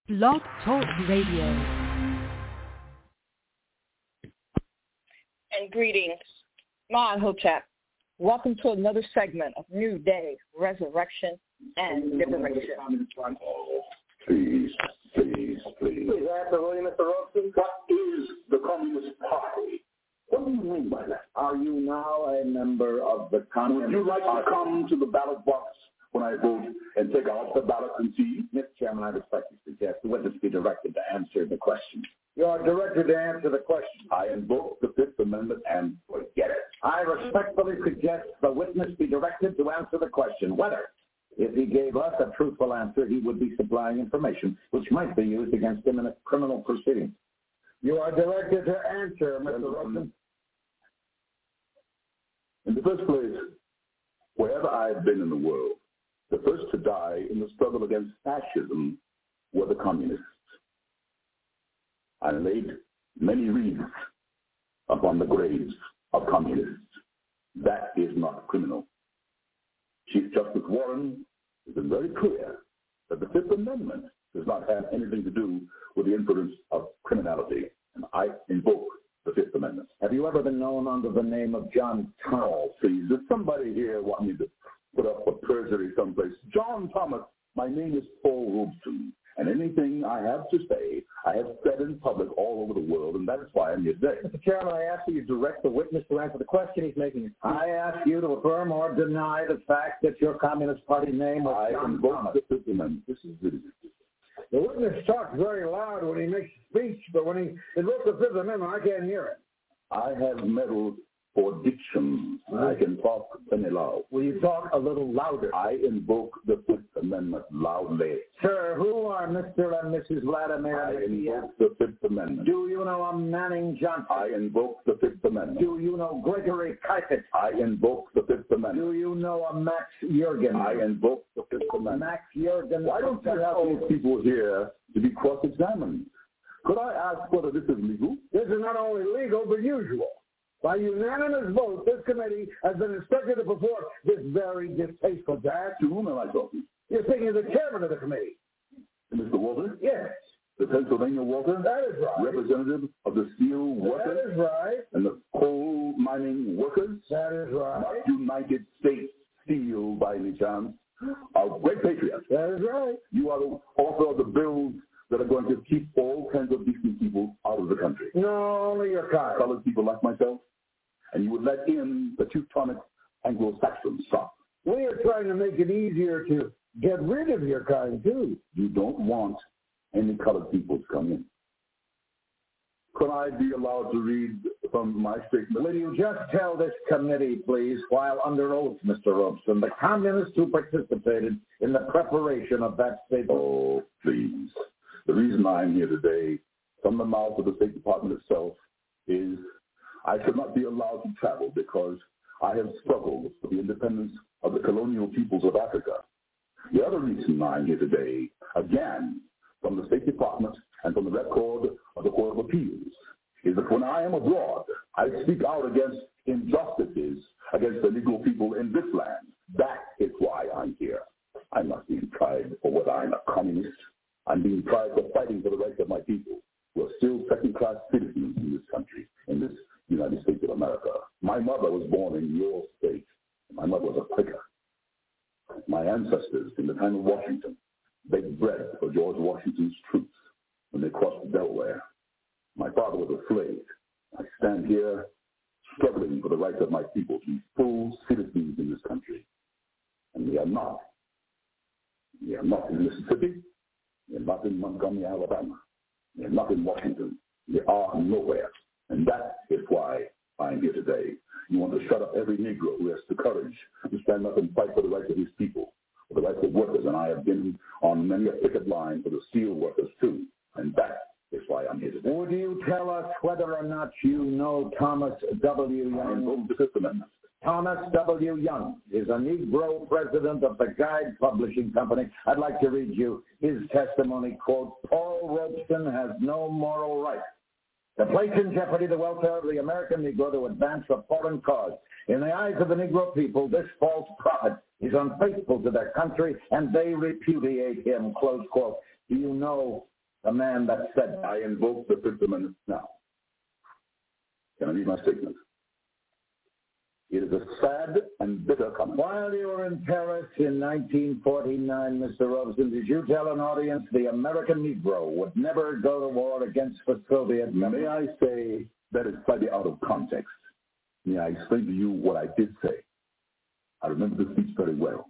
Blog Talk Radio. And greetings, Ma Hotep. Welcome to another segment of New Day, Resurrection, and Liberation. Please. Please answer, William, Mr. Robertson. What is the Communist Party? What do you mean by that? Are you now a member of the Communist Party? Would you like to come to the ballot box when I vote and take out the ballot and see? Mr. Chairman, I respectfully suggest the witness be directed to answer the question. You are directed to answer the question. I invoke the Fifth Amendment and forget it. I respectfully suggest the witness be directed to answer the question whether, if he gave us a truthful answer, he would be supplying information which might be used against him in a criminal proceeding. You are directed to answer, Mr. Rosen. In the first place, wherever I've been in the world, the first to die in the struggle against fascism were the communists. I laid many wreaths upon the graves of communists. That is not criminal. Chief Justice Warren has been very clear that the Fifth Amendment does not have anything to do with the influence of criminality, and I invoke the Fifth Amendment. Have you ever been known under the name of John Thomas? Oh, please, does somebody here want me to put up a perjury someplace? John Thomas, my name is Paul Robeson, and anything I have to say, I have said in public all over the world, and that is why I'm here today. Mr. Chairman, I ask you to direct the witness to answer the question he's making. I ask you to affirm or deny the fact that your Communist Party name was John Thomas. This is ridiculous. The witness talks very loud when he makes a speech, but when he invokes the Fifth Amendment, I can't hear it. I have medals for diction. I can talk very loud. Will you talk a little louder? I invoke the Fifth Amendment loudly. Sir, who are Mr. and Mrs. Vladimir? I invoke the Fifth Amendment. Do you know a Manning Johnson? I invoke the Fifth Amendment. Do you know Gregory Kifet? I invoke the Fifth Amendment. Do you know a Max Jurgen? I invoke the Fifth Amendment. Max Jurgen. Why don't you have these people here to be cross-examined? Could I ask whether this is legal? This is not only legal, but usual. By unanimous vote, this committee has been instructed to perform this very distasteful task. To whom am I talking? You're speaking to the chairman of the committee. Mr. Walter? Yes. The Pennsylvania Walter? That is right. Representative of the steel workers? That is right. And the coal mining workers? That is right. Not United States Steel by any chance. A great patriot. That is right. You are the author of the bills that are going to keep all kinds of decent people out of the country. No, only your kind. Colored people like myself. And you would let in the Teutonic Anglo-Saxons. We are trying to make it easier to get rid of your kind, too. You don't want any colored people to come in. Could I be allowed to read from my statement? Will you just tell this committee, please, while under oath, Mr. Robeson, the communists who participated in the preparation of that statement? Oh, please. The reason I'm here today, from the mouth of the State Department itself, is I should not be allowed to travel because I have struggled for the independence of the colonial peoples of Africa. The other reason I'm here today, again, from the State Department and from the record of the Court of Appeals, is that when I am abroad, I speak out against injustices against the Negro people in this land. That is why I'm here. I'm not being tried for whether I'm a communist. I'm being tried for fighting for the rights of my people who are still second-class citizens in this country, in this United States of America. My mother was born in your state. My mother was a Quaker. My ancestors, in the time of Washington, baked bread for George Washington's troops when they crossed the Delaware. My father was a slave. I stand here struggling for the rights of my people to be full citizens in this country. And we are not. We are not in Mississippi. We are not in Montgomery, Alabama. We are not in Washington. We are nowhere. And that is why I'm here today. You want to shut up every Negro who has the courage to stand up and fight for the rights of his people, for the rights of workers. And I have been on many a picket line for the steel workers, too. And that is why I'm here today. Would you tell us whether or not you know Thomas W. Young? I invoke the Fifth Amendment. Thomas W. Young is a Negro president of the Guide Publishing Company. I'd like to read you his testimony, quote, Paul Robeson has no moral right to place in jeopardy the welfare of the American Negro to advance a foreign cause. In the eyes of the Negro people, this false prophet is unfaithful to their country, and they repudiate him, close quote. Do you know The man that said, I invoke the Fifth Amendment now. Can I read my statement? It is a sad and bitter comment. While you were in Paris in 1949, Mr. Robeson, did you tell an audience the American Negro would never go to war against the Soviet Union? May I say that is slightly out of context? May I explain to you what I did say? I remember the speech very well.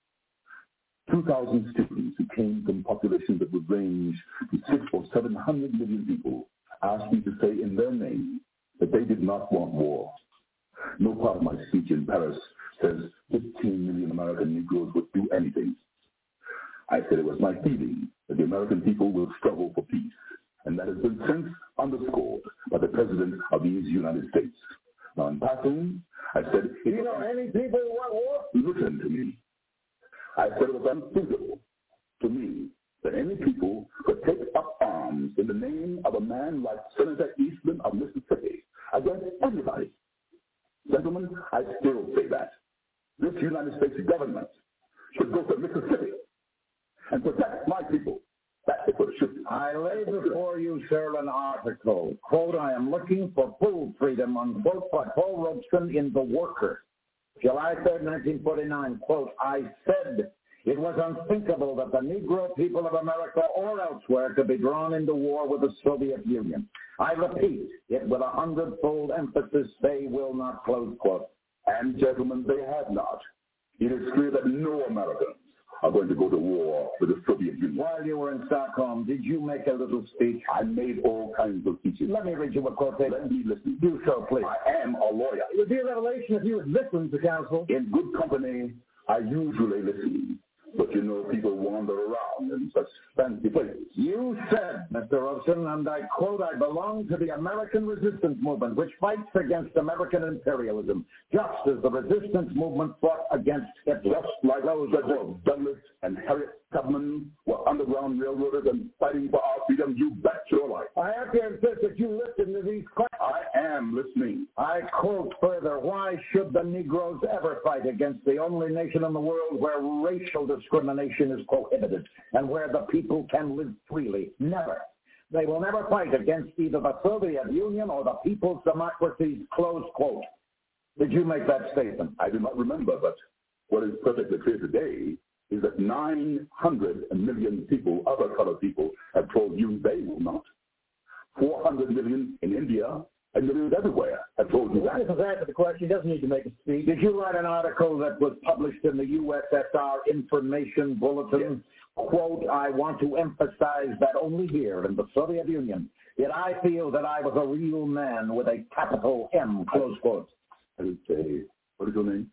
2,000 students who came from populations that would range to 600 or 700 million people asked me to say in their name that they did not want war. No part of my speech in Paris says 15 million American Negroes would do anything. I said it was my feeling that the American people will struggle for peace, and that has been since underscored by the President of these United States. Now, in passing, I said, do you know any people who want war? Listen to me. I said it was unthinkable to me that any people could take up arms in the name of a man like Senator Eastman of Mississippi against everybody. Gentlemen, I still say that. This United States government should go to Mississippi and protect my people. That's what it should be. I lay before you, sir, an article. Quote, I am looking for full freedom, unquote, by Paul Robeson in The Worker. July 3rd, 1949, quote, I said it was unthinkable that the Negro people of America or elsewhere could be drawn into war with the Soviet Union. I repeat it with 100-fold emphasis, they will not, close quote. And gentlemen, they have not. It is clear that no Americans are going to go to war with the Soviet Union. While you were in Stockholm, did you make a little speech? I made all kinds of speeches. Let me read you a quotation. Let me listen. Do so, please. I am a lawyer. It would be a revelation if you would listen to counsel. In good company, I usually listen. But you know, people wander around in such fancy places. You said, Mr. Robeson, and I quote, I belong to the American resistance movement, which fights against American imperialism, just as the resistance movement fought against Hitler. Just like those that were Douglas and Harriet Tubman were underground railroaders and fighting for our freedom, you bet your life. I have to insist that you listen to these questions. I am listening. I quote further, why should the Negroes ever fight against the only nation in the world where racial discrimination is prohibited and where the people can live freely? Never. They will never fight against either the Soviet Union or the people's democracies, close quote. Did you make that statement? I do not remember, but what is perfectly clear today is that 900 million people, other colored people, have told you they will not. 400 million in India and millions everywhere have told you that. This is answer the question. He doesn't need to make a speech. Did you write an article that was published in the USSR Information Bulletin? Yes. Quote, I want to emphasize that only here in the Soviet Union did I feel that I was a real man with a capital M, close quote. I would say, what is your name?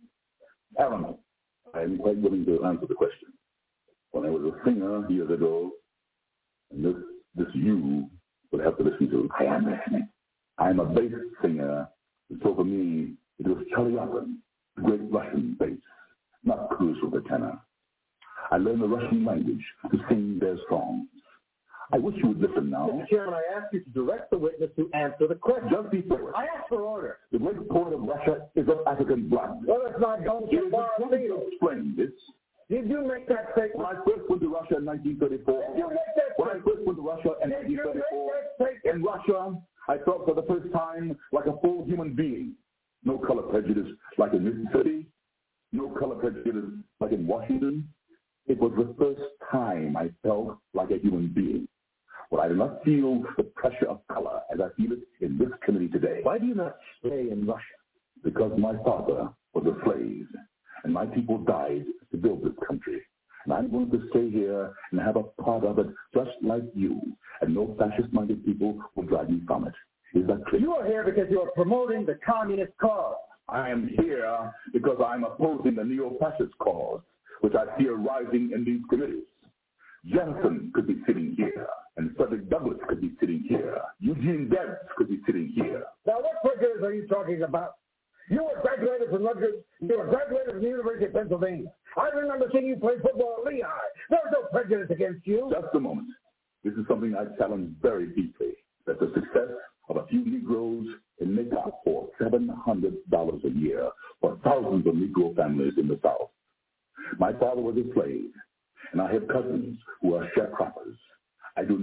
Aaron. I am quite willing to answer the question. When I was a singer years ago, and this you would have to listen to. I am listening. I'm a bass singer, and so for me, it was Charlie Chaplin, the great Russian bass, not Cruz with the tenor. I learned the Russian language to sing their songs. I wish you would listen now. Mr. Chairman, I ask you to direct the witness to answer the question. Just before. I ask for order. The great poet of Russia is of African blood. Well, it's not going too far afield. Explain this. Did you make that statement? When I first went to Russia in 1934, Did you make that statement? when I first went to Russia in 1934, in Russia, I felt for the first time like a full human being. No color prejudice like in Mississippi. No color prejudice like in Washington. It was the first time I felt like a human being. Well, I do not feel the pressure of color as I feel it in this community today. Why do you not stay in Russia? Because my father was a slave, and my people died to build this country. And I'm going to stay here and have a part of it just like you, and no fascist-minded people will drive me from it. Is that clear? You are here because you are promoting the communist cause. I am here because I'm opposing the neo-fascist cause, which I see rising in these committees. Jefferson could be sitting here, and Frederick Douglass could be sitting here. Eugene Debs could be sitting here. Now, what prejudice are you talking about? You were graduated from Rutgers. You were graduated from the University of Pennsylvania. I remember seeing you play football at Lehigh. There was no prejudice against you. Just a moment. This is something I challenge very deeply, that the success of a few Negroes can make up for $700 a year for thousands of Negro families in the South. My father was a slave, and I have cousins who are sharecroppers. I do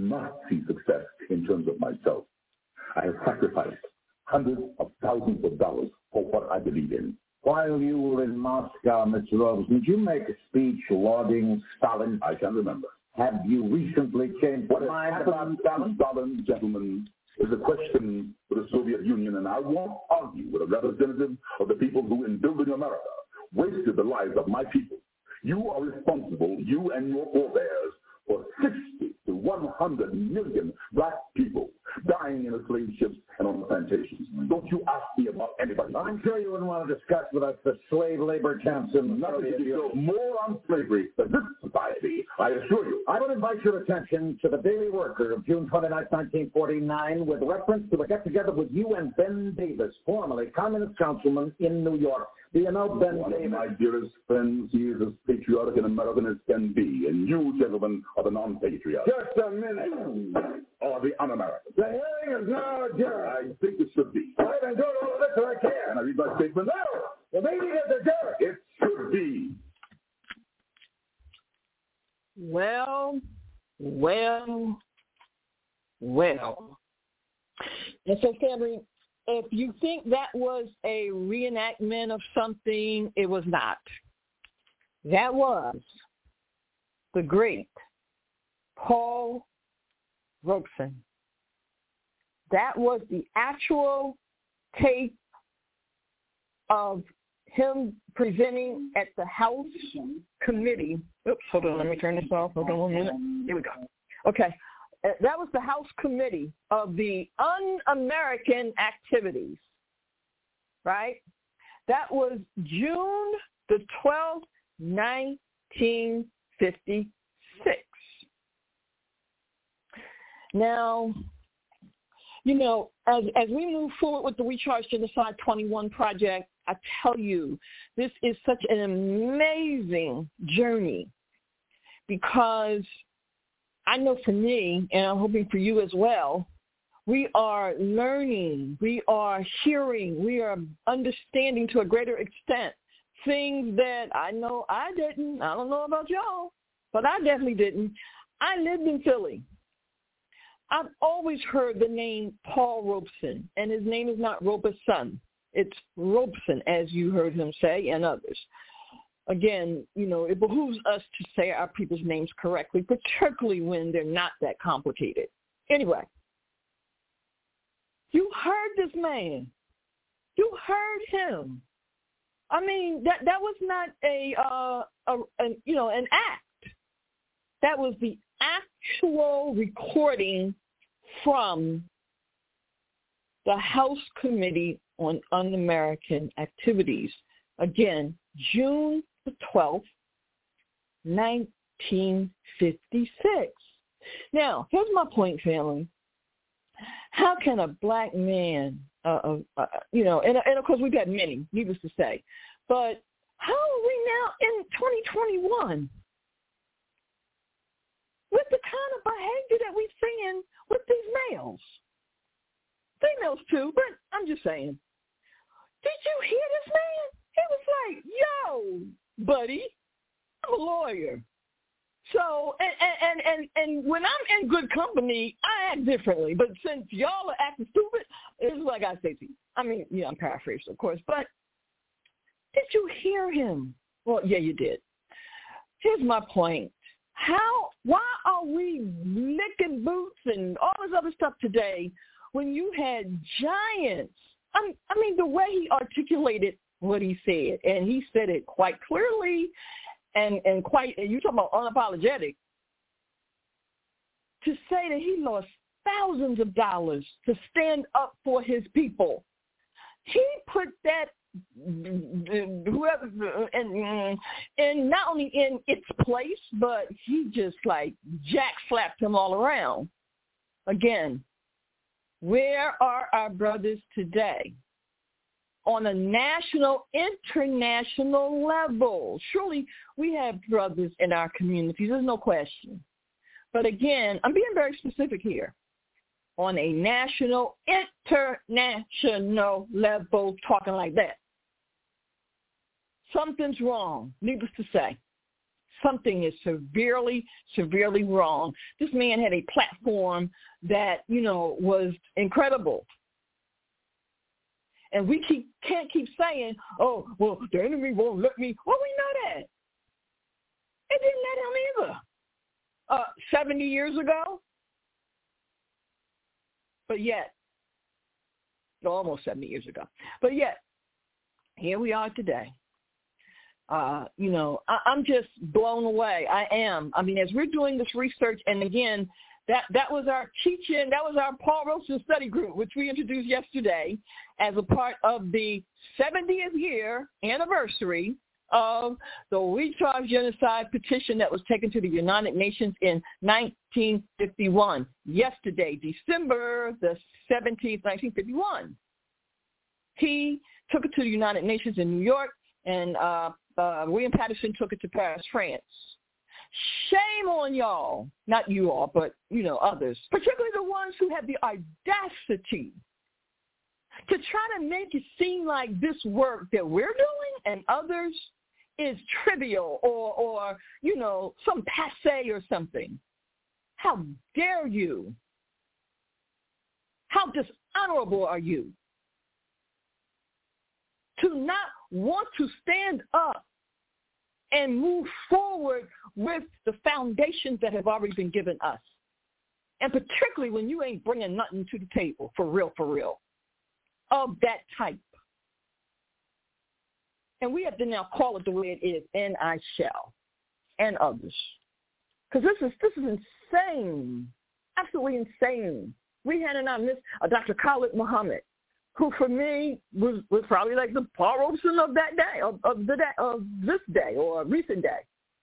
not see success in terms of myself. I have sacrificed hundreds of thousands of dollars for what I believe in. While you were in Moscow, Mr. Rosen, did you make a speech lauding Stalin? I can remember. Have you recently changed your mind about Stalin? Stalin, gentlemen, is a question for the Soviet Union, and I won't argue with a representative of the people who, in building America, wasted the lives of my people. You are responsible, you and your forebears, for 60 to 100 million black people dying in the slave ships and on the plantations. Don't you ask me about anybody. I'm sure you wouldn't want to discuss with us the slave labor camps in nothing to do more on slavery than this society, I assure you. I would invite your attention to the Daily Worker of June 29, 1949, with reference to a get-together with you and Ben Davis, formerly Communist councilman in New York. Do you know Ben Davis? My dearest friends, he is as patriotic an American as can be, and you, gentlemen, are the non-patriots. Just a minute. Or the un-American. The hearing is now adjourned. I think it should be. I can do all this if I can. Can I read my statement? No. The meeting is adjourned. It should be. Well. And so, family, if you think that was a reenactment of something, it was not. That was the great Paul Robeson. That was the actual tape of him presenting at the House Committee. Oops, hold on, let me turn this off. Hold on 1 minute. Here we go. Okay. That was the House Committee of the Un-American Activities, right? That was June the 12th, 1956. Now, you know, as we move forward with the We Charge Genocide 21 project, I tell you, this is such an amazing journey because I know for me, and I'm hoping for you as well, we are learning, we are hearing, we are understanding to a greater extent things that I know I didn't. I don't know about y'all, but I definitely didn't. I lived in Philly. I've always heard the name Paul Robeson, and his name is not Robeson. It's Robeson, as you heard him say, and others. Again, you know, it behooves us to say our people's names correctly, particularly when they're not that complicated. Anyway, you heard this man. You heard him. I mean, that was not an act. That was the actual recording from the House Committee on Un-American Activities. Again, June the 12th, 1956. Now, here's my point, family. How can a black man, and of course we've got many, needless to say, but how are we now in 2021 with the kind of behavior that we've seen with these males? Females too, but I'm just saying. Did you hear this man? He was like, yo, buddy, I'm a lawyer. So, and when I'm in good company, I act differently. But since y'all are acting stupid, it's like I say to you. I mean, yeah, I'm paraphrasing, of course. But did you hear him? Well, yeah, you did. Here's my point. Why are we licking boots and all this other stuff today when you had giants? I mean, the way he articulated what he said, and he said it quite clearly and you talking about unapologetic, to say that he lost thousands of dollars to stand up for his people. He put that whoever and not only in its place, but he just like jack slapped him all around. Again, where are our brothers today? On a national, international level. Surely we have brothers in our communities, there's no question. But again, I'm being very specific here. On a national, international level, talking like that. Something's wrong, needless to say. something is severely, severely wrong. This man had a platform that, was incredible. And we can't keep saying, oh, well, the enemy won't let me. Well, we know that. It didn't let him either 70 years ago. But yet, almost 70 years ago. But yet, here we are today. I'm just blown away. I am. I mean, as we're doing this research, and again, that was our teaching, that was our Paul Robeson study group, which we introduced yesterday as a part of the 70th year anniversary of the We Charge Genocide petition that was taken to the United Nations in 1951. Yesterday, December the 17th, 1951. He took it to the United Nations in New York, and William Patterson took it to Paris, France. Shame on y'all, not you all, but, others, particularly the ones who have the audacity to try to make it seem like this work that we're doing and others is trivial or some passe or something. How dare you? How dishonorable are you to not want to stand up and move forward with the foundations that have already been given us? And particularly when you ain't bringing nothing to the table, for real, of that type. And we have to now call it the way it is, and I shall, and others. Because this is insane, absolutely insane. We had in our midst Dr. Khalid Muhammad, who for me was probably like the Paul Robeson of that day, of this day or recent day.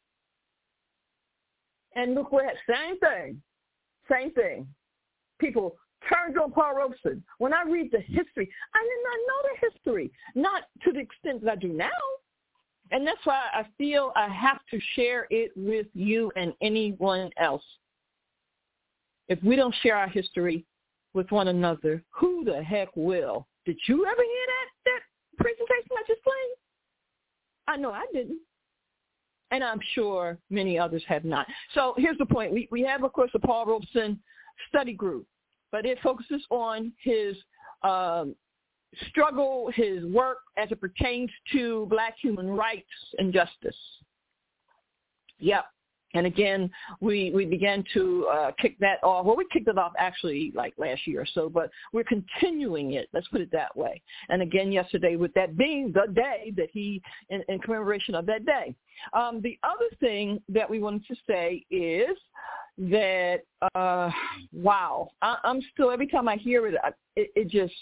And look what, same thing. People turned on Paul Robeson. When I read the history, I did not know the history, not to the extent that I do now. And that's why I feel I have to share it with you and anyone else. If we don't share our history with one another, who the heck will? Did you ever hear that presentation I just played? I know I didn't. And I'm sure many others have not. So here's the point. We have, of course, the Paul Robeson study group, but it focuses on his struggle, his work as it pertains to Black human rights and justice. Yep. And again, we began to kick that off. Well, we kicked it off actually like last year or so, but we're continuing it. Let's put it that way. And again, yesterday, with that being the day that he, in commemoration of that day. The other thing that we wanted to say is that, wow, I'm still, every time I hear it, it just,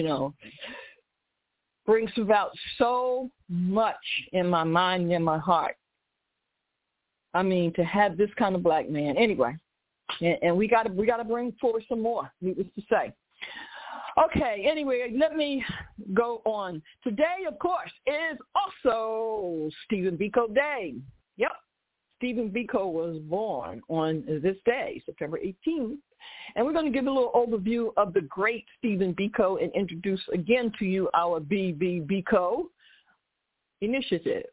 brings about so much in my mind and in my heart. I mean, to have this kind of Black man. Anyway, and we got to bring forward some more, needless to say. Okay, anyway, let me go on. Today, of course, is also Stephen Biko Day. Yep, Stephen Biko was born on this day, September 18th. And we're going to give a little overview of the great Stephen Biko and introduce again to you our BB Biko initiative.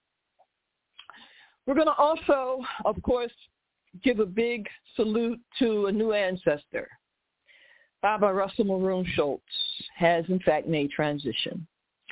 We're going to also, of course, give a big salute to a new ancestor. Baba Russell Maroon Schultz has, in fact, made transition.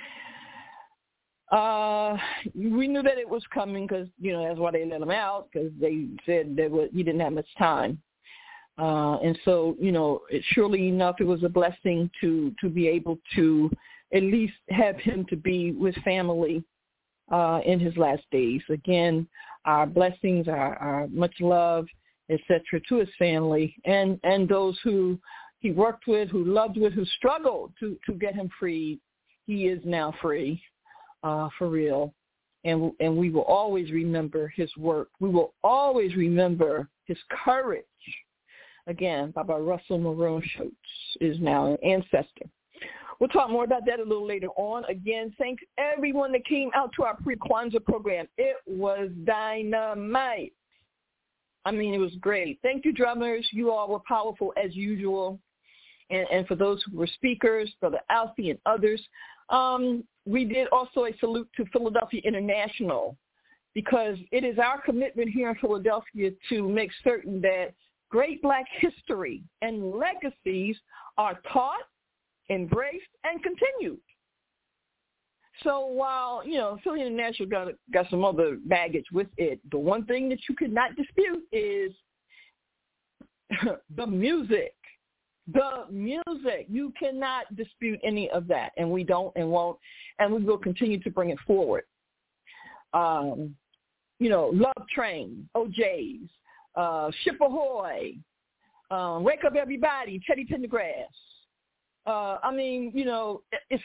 We knew that it was coming because, that's why they let him out, because they said he didn't have much time. And so, surely enough, it was a blessing to be able to at least have him to be with family in his last days. Again, our blessings, our much love, etc., to his family and those who he worked with, who loved with, who struggled to get him free. He is now free, for real. And we will always remember his work. We will always remember his courage. Again, Baba Russell Maroon Schultz is now an ancestor. We'll talk more about that a little later on. Again, thanks everyone that came out to our pre-Kwanzaa program. It was dynamite. I mean, it was great. Thank you, drummers. You all were powerful as usual. And for those who were speakers, Brother Alfie and others, we did also a salute to Philadelphia International because it is our commitment here in Philadelphia to make certain that great Black history and legacies are taught, embraced, and continued. So while, Philly International got some other baggage with it, the one thing that you could not dispute is the music. The music. You cannot dispute any of that, and we don't and won't, and we will continue to bring it forward. Love Train, OJ's, Ship Ahoy, Wake Up Everybody, Teddy Pendergrass. It's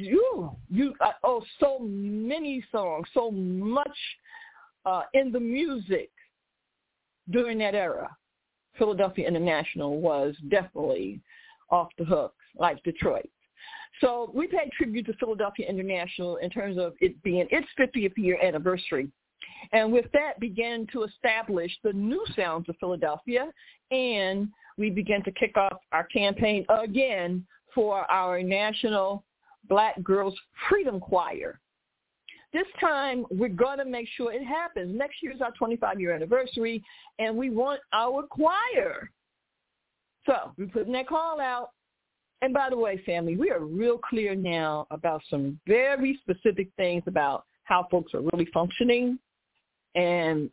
so many songs, so much in the music during that era. Philadelphia International was definitely off the hook, like Detroit. So we paid tribute to Philadelphia International in terms of it being its 50th year anniversary. And with that, began to establish the new sounds of Philadelphia, and we began to kick off our campaign again for our National Black Girls Freedom Choir. This time, we're going to make sure it happens. Next year is our 25-year anniversary, and we want our choir. So we're putting that call out. And by the way, family, we are real clear now about some very specific things about how folks are really functioning. And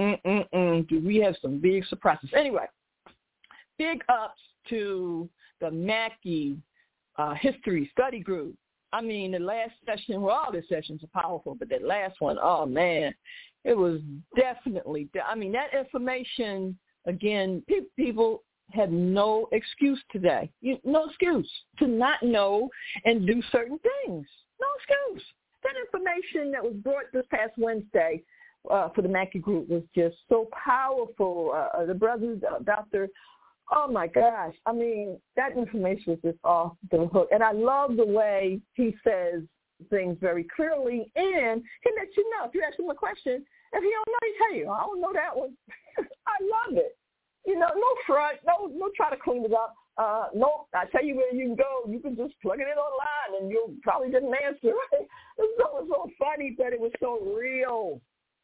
do we have some big surprises. Anyway, big ups to the Mackey History Study Group. I mean, the last session, well, all the sessions are powerful, but that last one, oh, man, it was definitely, that information, again, people had no excuse today. No excuse to not know and do certain things. No excuse. That information that was brought this past Wednesday for the Mackey Group was just so powerful. The brothers, Dr. Oh, my gosh. That information was just off the hook. And I love the way he says things very clearly, and he lets you know. If you ask him a question, if he don't know, he tell you, I don't know that one. I love it. No front, no try to clean it up. No, I tell you where you can go. You can just plug it in online, and you'll probably get an answer. Right? It was so funny, but it was so real.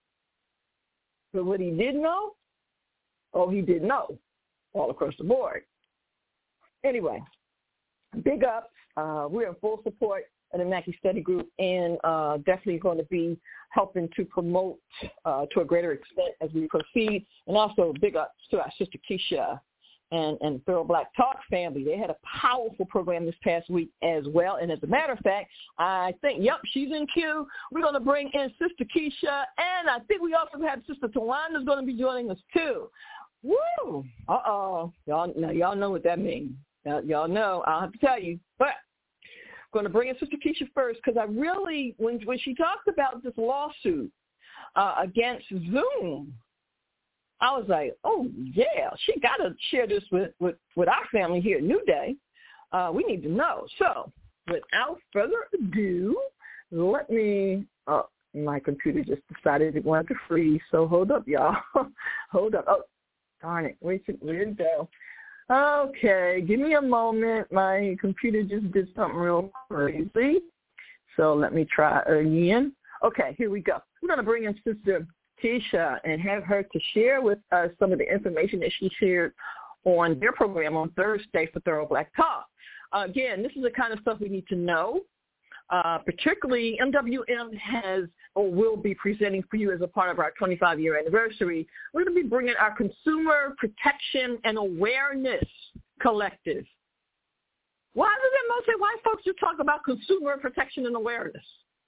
But what he didn't know, he did know. All across the board. Anyway, big ups. We're in full support of the Mackey Study Group, and definitely going to be helping to promote to a greater extent as we proceed. And also big ups to our sister Keisha and Thorough Black Talk family. They had a powerful program this past week as well. And as a matter of fact, I think, she's in queue. We're going to bring in Sister Keisha, and I think we also have Sister Tawanda's going to be joining us too. Woo! Uh-oh. Y'all know what that means. Y'all know. I'll have to tell you. But I'm going to bring in Sister Keisha first, because I really, when she talked about this lawsuit against Zoom, I was like, oh, yeah, she got to share this with our family here at New Day. We need to know. So without further ado, let me my computer just decided it wanted to freeze. So hold up, y'all. Hold up. Oh, darn it. Where'd it go? Okay, give me a moment. My computer just did something real crazy. So let me try again. Okay, here we go. We're going to bring in Sister Keisha and have her to share with us some of the information that she shared on their program on Thursday for Thorough Black Talk. Again, this is the kind of stuff we need to know. Particularly, MWM has or will be presenting for you as a part of our 25-year anniversary. We're going to be bringing our Consumer Protection and Awareness Collective. Why is it mostly white folks just talk about consumer protection and awareness?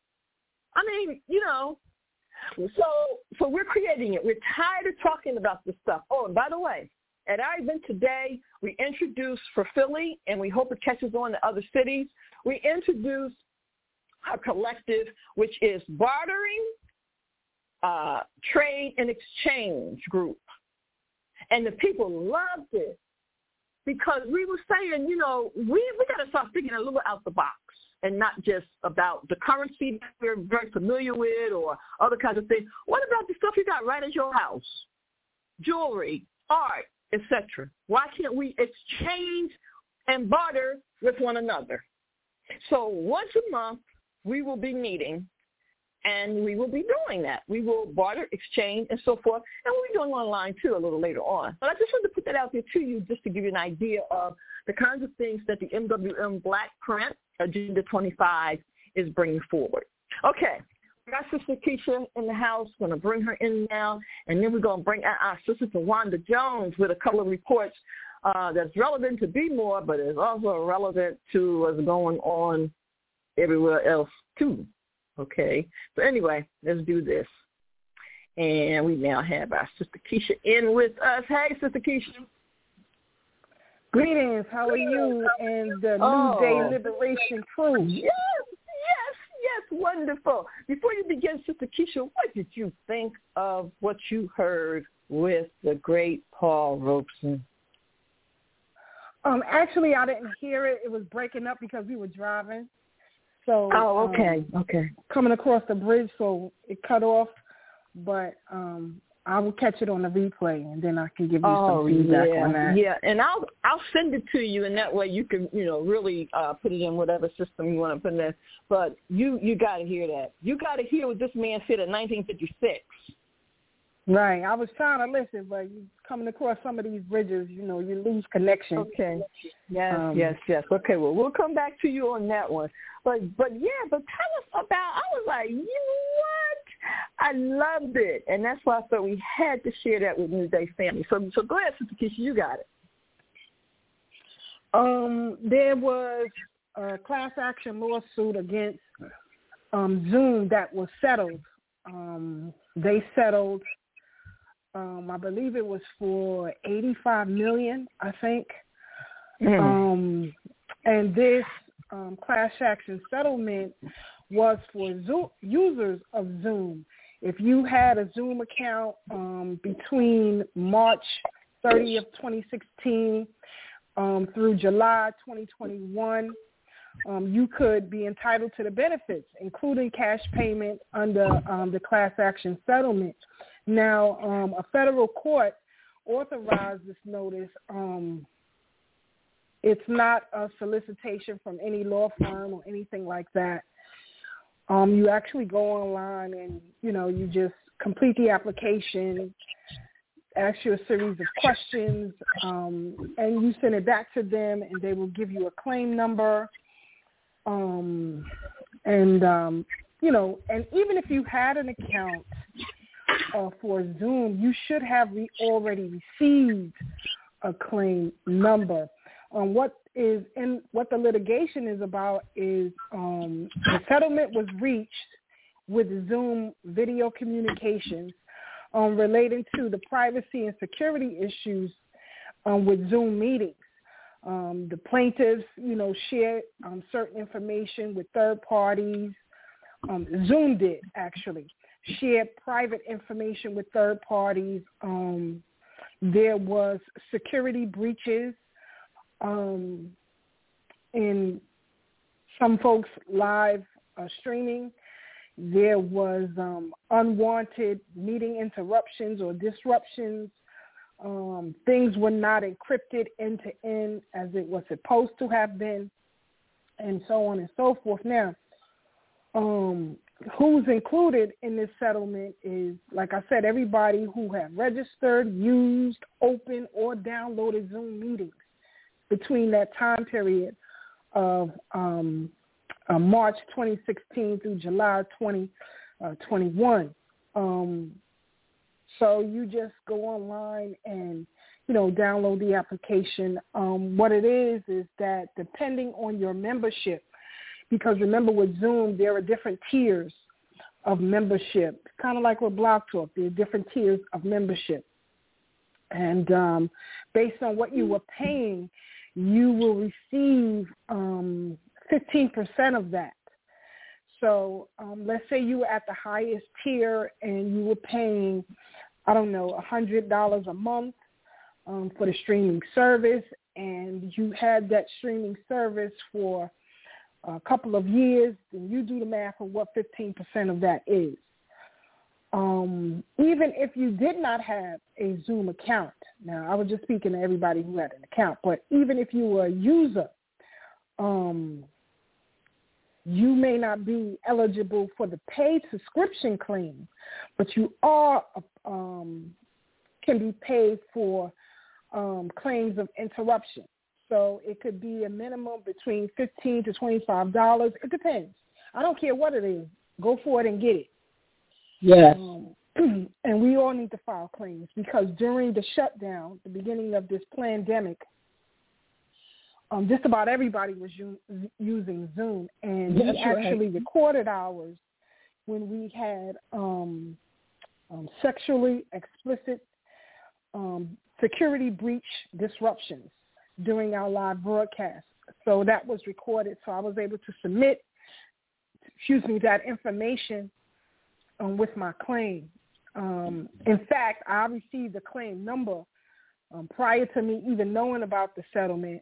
So we're creating it. We're tired of talking about this stuff. Oh, and by the way, at our event today, we introduced for Philly, and we hope it catches on to other cities, we introduced our collective, which is Bartering, Trade, and Exchange Group. And the people loved it because we were saying, we got to start thinking a little out the box and not just about the currency that we're very familiar with or other kinds of things. What about the stuff you got right at your house? Jewelry, art, etc. Why can't we exchange and barter with one another? So once a month, we will be meeting and we will be doing that. We will barter, exchange, and so forth, and we'll be doing online, too, a little later on. But I just wanted to put that out there to you just to give you an idea of the kinds of things that the MWM Black Print Agenda 25 is bringing forward. Okay. We got Sister Keisha in the house. Going to bring her in now, and then we're going to bring out our Sister Tawanda Jones with a couple of reports that's relevant to Be More, but is also relevant to what's going on everywhere else, too. Okay? So anyway, let's do this. And we now have our Sister Keisha in with us. Hey, Sister Keisha. Greetings. How are you and the New Day Liberation crew? Yes, wonderful. Before you begin, Sister Keisha, what did you think of what you heard with the great Paul Robeson? Actually, I didn't hear it. It was breaking up because we were driving. So, okay. Coming across the bridge, so it cut off. But I will catch it on the replay, and then I can give you some feedback on that. Yeah, and I'll send it to you, and that way you can, really put it in whatever system you want to put in there. But you got to hear that. You got to hear what this man said in 1956. Right. I was trying to listen, but you coming across some of these bridges, you lose connection. Okay. Yes. Okay, well, we'll come back to you on that one. But tell us about, I was like, you know what? I loved it. And that's why I thought we had to share that with New Day family. So go ahead, Sister Keisha, you got it. There was a class action lawsuit against Zoom that was settled. They settled, I believe it was for $85 million, I think. And this class action settlement was for users of Zoom. If you had a Zoom account between March 30th, 2016 through July 2021, you could be entitled to the benefits, including cash payment under the class action settlement. Now, a federal court authorized this notice. It's not a solicitation from any law firm or anything like that. You actually go online and, you just complete the application, ask you a series of questions, and you send it back to them, and they will give you a claim number. And even if you had an account for Zoom, you should have already received a claim number. What the litigation is about is the settlement was reached with Zoom video communications relating to the privacy and security issues with Zoom meetings. The plaintiffs, shared certain information with third parties. Zoom did, actually, shared private information with third parties. There was security breaches in some folks' live streaming. There was unwanted meeting interruptions or disruptions. Things were not encrypted end to end as it was supposed to have been, and so on and so forth. Now, who's included in this settlement is, like I said, everybody who had registered, used, opened, or downloaded Zoom meetings between that time period of March 2016 through July 2021. So you just go online and, download the application. What it is that depending on your membership, because remember with Zoom, there are different tiers of membership, kind of like with Blog Talk. There are different tiers of membership. And based on what you were paying, you will receive 15% of that. So let's say you were at the highest tier and you were paying, $100 a month for the streaming service, and you had that streaming service for a couple of years, then you do the math of what 15% of that is. Even if you did not have a Zoom account, now I was just speaking to everybody who had an account, but even if you were a user, you may not be eligible for the paid subscription claim, but you are can be paid for claims of interruption. So it could be a minimum between $15 to $25. It depends. I don't care what it is. Go for it and get it. Yes. And we all need to file claims because during the shutdown, the beginning of this pandemic, just about everybody was using Zoom, and we actually recorded ours when we had sexually explicit security breach disruptions during our live broadcast. So that was recorded, so I was able to submit, that information with my claim. In fact, I received the claim number prior to me even knowing about the settlement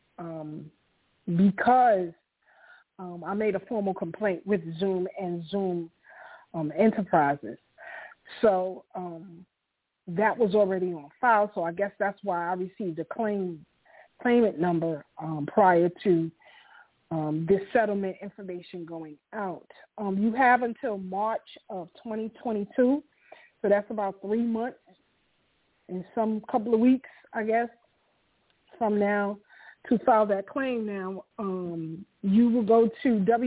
because I made a formal complaint with Zoom and Zoom Enterprises. So that was already on file, so I guess that's why I received a claimant number prior to this settlement information going out. You have until March of 2022, so that's about 3 months and some couple of weeks, I guess, from now to file that claim. Now, you will go to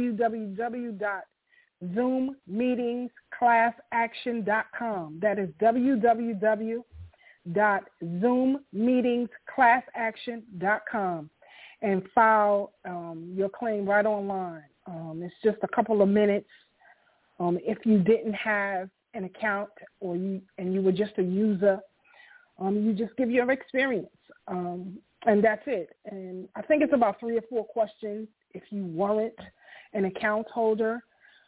www.zoommeetingsclassaction.com. That is www.zoommeetingsclassaction.com and file your claim right online. It's just a couple of minutes. If you didn't have an account and you were just a user, you just give your experience. And that's it. And I think it's about 3 or 4 questions if you weren't an account holder.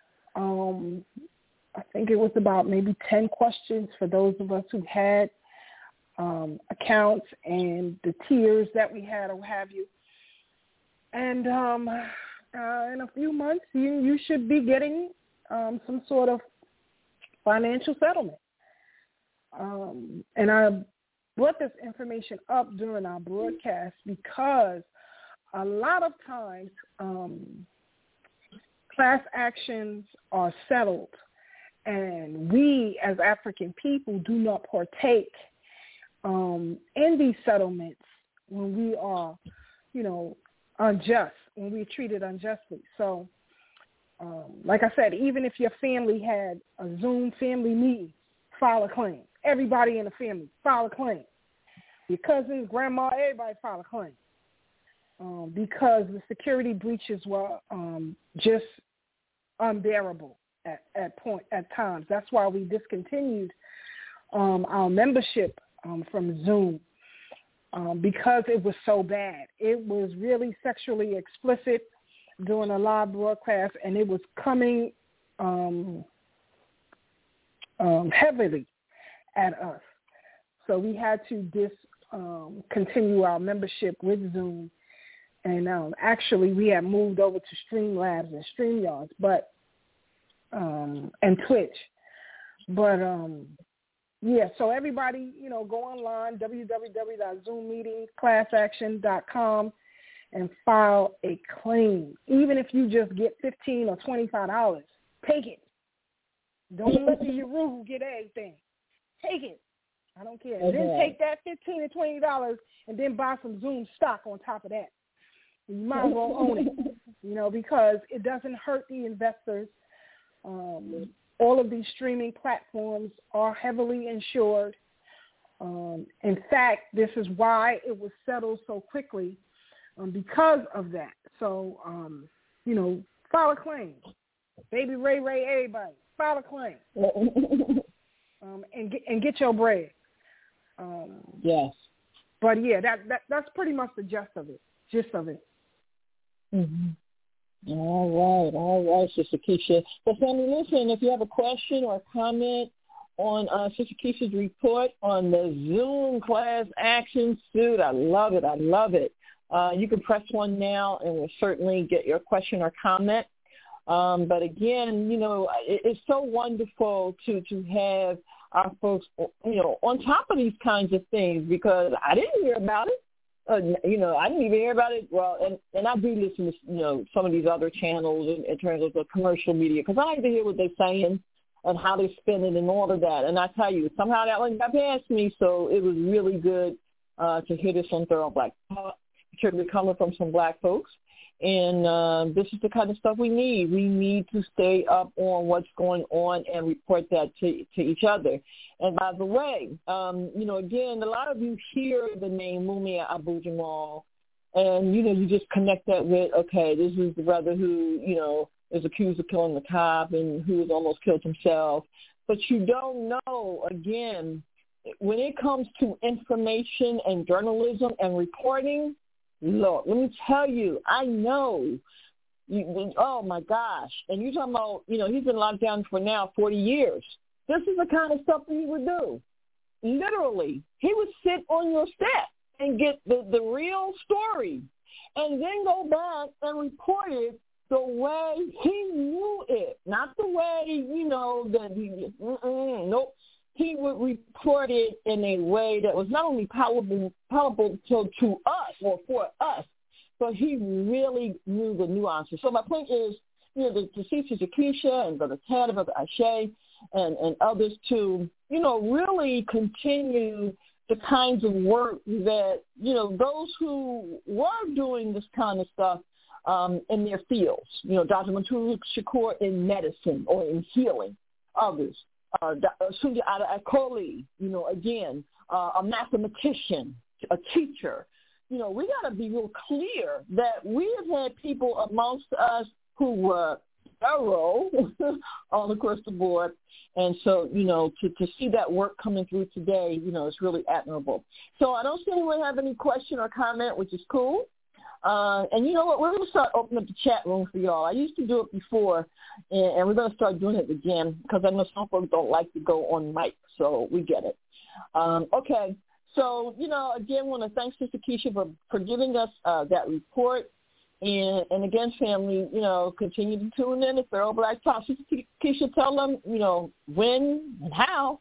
I think it was about maybe 10 questions for those of us who had accounts and the tiers that we had or what have you. And in a few months, you should be getting some sort of financial settlement. And I brought this information up during our broadcast because a lot of times class actions are settled, and we as African people do not partake in these settlements when we are, unjust, when we're treated unjustly. So, like I said, even if your family had a Zoom family meeting, file a claim. Everybody in the family, file a claim. Your cousins, grandma, everybody file a claim. Because the security breaches were just unbearable at times. That's why we discontinued our membership from Zoom because it was so bad. It was really sexually explicit during a live broadcast, and it was coming heavily at us. So we had to continue our membership with Zoom. And actually, we had moved over to Streamlabs and StreamYards, and Twitch. But so everybody, go online, www.zoommeetingsclassaction.com, and file a claim. Even if you just get $15 or $25, take it. Don't let the Yahoo get everything. Take it. I don't care. Okay. Then take that $15 or $20 and then buy some Zoom stock on top of that. You might as well own it, because it doesn't hurt the investors. All of these streaming platforms are heavily insured. In fact, this is why it was settled so quickly because of that. So, file a claim. Baby Ray, everybody, file a claim. And get your bread. Yes. But yeah, that's pretty much the gist of it. Mm-hmm. All right, Sister Keisha. Well, family, listen, if you have a question or a comment on Sister Keisha's report on the Zoom class action suit, I love it. You can press 1 now, and we'll certainly get your question or comment. But again, it's so wonderful to have our folks, on top of these kinds of things, because I didn't hear about it You know, I didn't even hear about it. Well, and I do listen to, you know, some of these other channels in terms of the commercial media, because I like to hear what they're saying and how they spend it and all of that. And I tell you, somehow that one got past me, so it was really good to hear this on Thorough Black Talk, particularly coming from some black folks. And this is the kind of stuff we need. We need to stay up on what's going on and report that to each other. And by the way, you know, again, a lot of you hear the name Mumia Abu-Jamal, and, you know, you just connect that with, okay, this is the brother who, you know, is accused of killing the cop and who has almost killed himself. But you don't know, again, when it comes to information and journalism and reporting, look, let me tell you, I know, oh, my gosh. And you're talking about, you know, he's been locked down for now 40 years. This is the kind of stuff that he would do. Literally, he would sit on your set and get the real story and then go back and report it the way he knew it, not the way, you know, that he, nope. He would report it in a way that was not only palatable to us or for us, but he really knew the nuances. So my point is, you know, the Sister Keisha and Brother Ted and Brother Ashe and others to, you know, really continue the kinds of work that, you know, those who were doing this kind of stuff in their fields, you know, Dr. Mansour Shakur in medicine or in healing, others. Sunday Akoli, you know, again, a mathematician, a teacher. You know, we got to be real clear that we have had people amongst us who were thorough all across the board. And so, you know, to see that work coming through today, you know, it's really admirable. So I don't see anyone have any question or comment, which is cool. And you know what? We're going to start opening up the chat room for y'all. I used to do it before, and we're going to start doing it again because I know some folks don't like to go on mic, so we get it. Okay. So, you know, again, I want to thank Sister Keisha for giving us that report. And again, family, you know, continue to tune in to Thorough Black Talk. Sister Keisha, tell them, you know, when and how.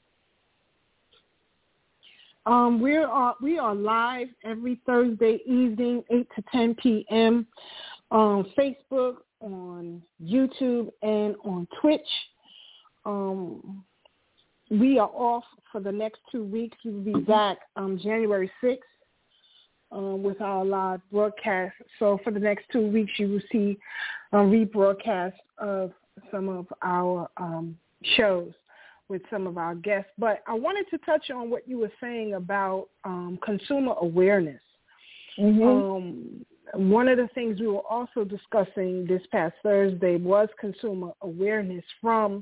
We are live every Thursday evening, 8 to 10 p.m. on Facebook, on YouTube, and on Twitch. We are off for the next 2 weeks. We will be back January 6th with our live broadcast. So for the next 2 weeks, you will see a rebroadcast of some of our shows with some of our guests. But I wanted to touch on what you were saying about consumer awareness. Mm-hmm. One of the things we were also discussing this past Thursday was consumer awareness from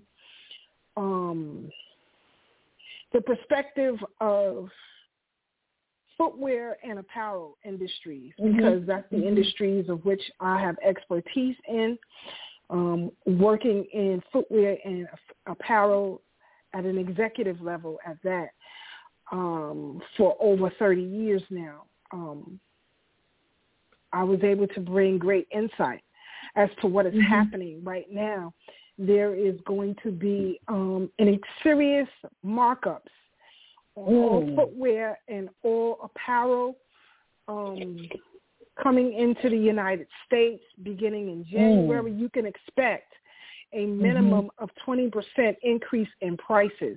the perspective of footwear and apparel industries, because that's the industries of which I have expertise in, working in footwear and apparel at an executive level at that, for over 30 years now. I was able to bring great insight as to what is happening right now. There is going to be any serious markups on all footwear and all apparel coming into the United States beginning in January. You can expect a minimum of 20% increase in prices.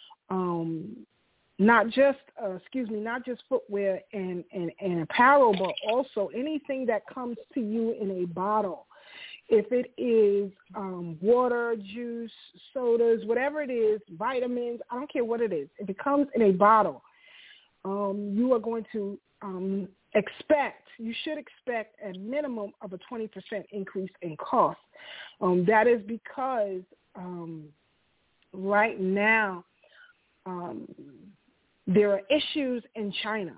Not just footwear and apparel, but also anything that comes to you in a bottle. If it is water, juice, sodas, whatever it is, vitamins, I don't care what it is. If it comes in a bottle, you are going to you should expect a minimum of a 20% increase in cost. That is because right now there are issues in China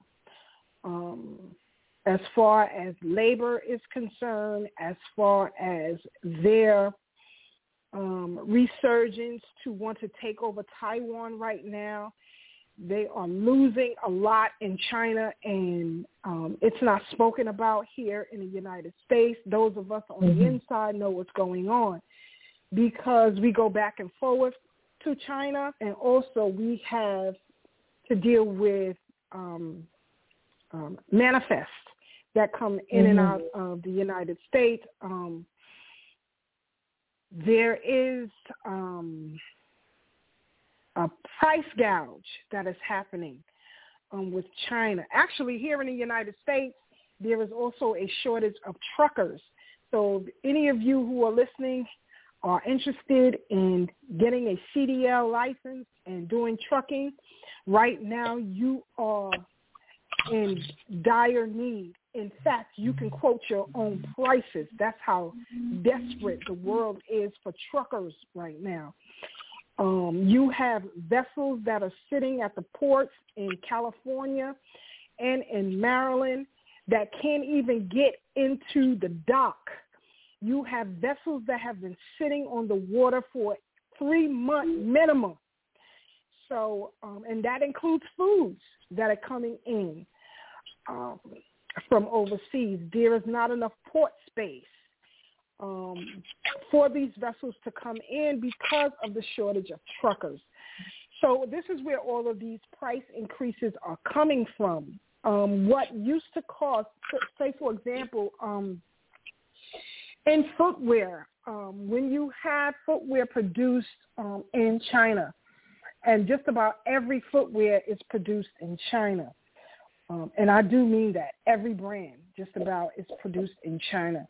as far as labor is concerned, as far as their resurgence to want to take over Taiwan right now. They are losing a lot in China, and it's not spoken about here in the United States. Those of us on the inside know what's going on because we go back and forth to China, and also we have to deal with manifest that come in and out of the United States. There is a price gouge that is happening with China. Actually, here in the United States, there is also a shortage of truckers. So if any of you who are listening are interested in getting a CDL license and doing trucking, right now you are in dire need. In fact, you can quote your own prices. That's how desperate the world is for truckers right now. You have vessels that are sitting at the ports in California and in Maryland that can't even get into the dock. You have vessels that have been sitting on the water for 3 months minimum. So, and that includes foods that are coming in from overseas. There is not enough port space for these vessels to come in because of the shortage of truckers. So this is where all of these price increases are coming from. What used to cost, say for example, in footwear, when you had footwear produced in China, and just about every footwear is produced in China, and I do mean that, every brand just about is produced in China.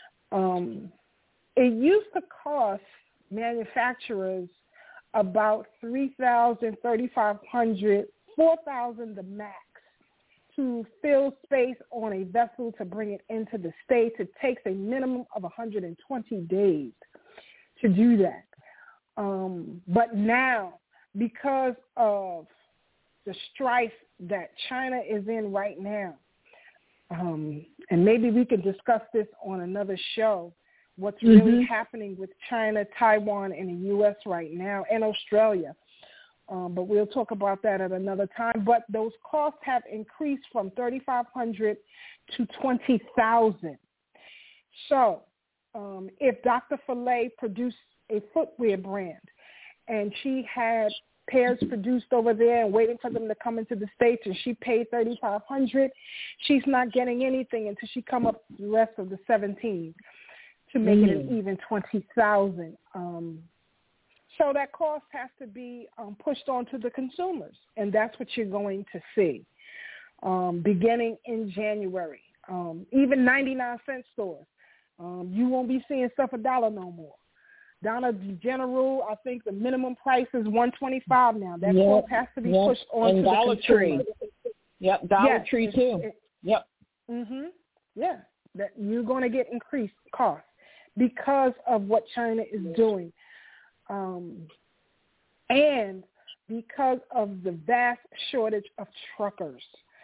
It used to cost manufacturers about $3,000, $3,500, $4,000 the max to fill space on a vessel to bring it into the States. It takes a minimum of 120 days to do that. But now, because of the strife that China is in right now, and maybe we could discuss this on another show, what's really happening with China, Taiwan, and the U.S. right now, and Australia. But we'll talk about that at another time. But those costs have increased from $3,500 to $20,000. So if Dr. Fillet produced a footwear brand and she had pairs produced over there and waiting for them to come into the States and she paid $3,500, she's not getting anything until she come up the rest of the 17 to make it an even $20,000. So that cost has to be pushed on to the consumers, and that's what you're going to see beginning in January. Even 99-cent stores, you won't be seeing stuff $1 no more. Dollar General, I think the minimum price is $1.25 now. That cost has to be pushed on to Dollar the consumer. Tree. Yep, Dollar Tree too. Yep. Yeah, that you're going to get increased costs because of what China is doing. And because of the vast shortage of truckers.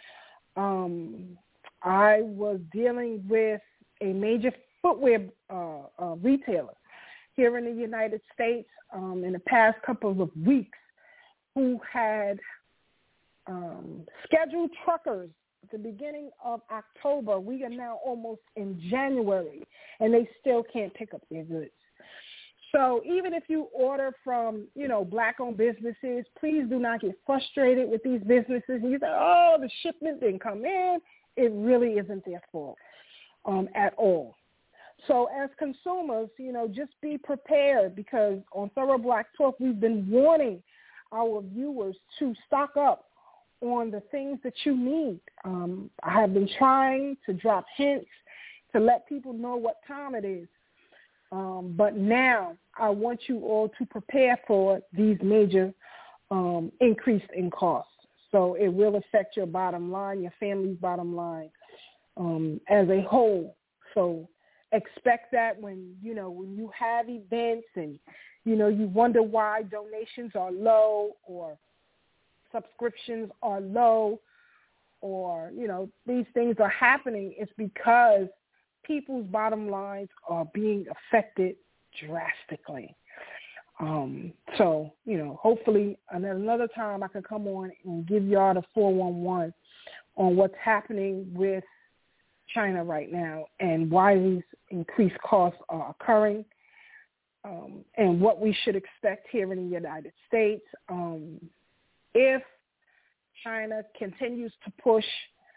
I was dealing with a major footwear retailer here in the United States in the past couple of weeks who had scheduled truckers at the beginning of October. We are now almost in January, and they still can't pick up their goods. So even if you order from, Black-owned businesses, please do not get frustrated with these businesses. And you say, oh, the shipment didn't come in. It really isn't their fault at all. So as consumers, just be prepared, because on Thorough Black Talk, we've been warning our viewers to stock up on the things that you need. I have been trying to drop hints to let people know what time it is. But now I want you all to prepare for these major increase in costs. So it will affect your bottom line, your family's bottom line as a whole. So expect that when you have events and, you wonder why donations are low or subscriptions are low or, these things are happening, it's because people's bottom lines are being affected drastically. So, hopefully another time I can come on and give y'all the 411 on what's happening with China right now and why these increased costs are occurring and what we should expect here in the United States. If China continues to push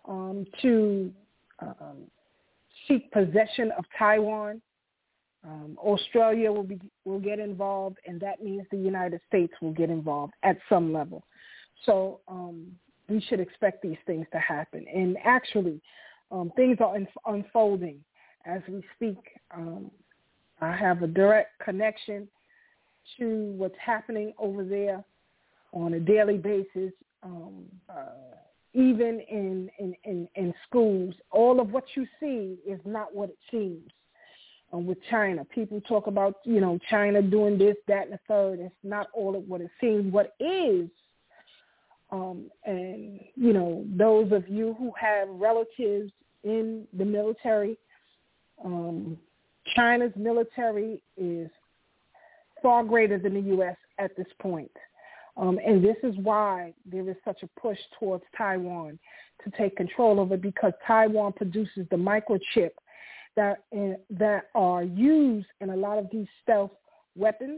to seek possession of Taiwan. Australia will get involved, and that means the United States will get involved at some level. So we should expect these things to happen. And actually, things are unfolding as we speak. I have a direct connection to what's happening over there on a daily basis, even in schools. All of what you see is not what it seems. With China, people talk about, China doing this, that, and the third. It's not all of what it seems. What is, and, those of you who have relatives in the military, China's military is far greater than the U.S. at this point. And this is why there is such a push towards Taiwan to take control of it, because Taiwan produces the microchip that are used in a lot of these stealth weapons,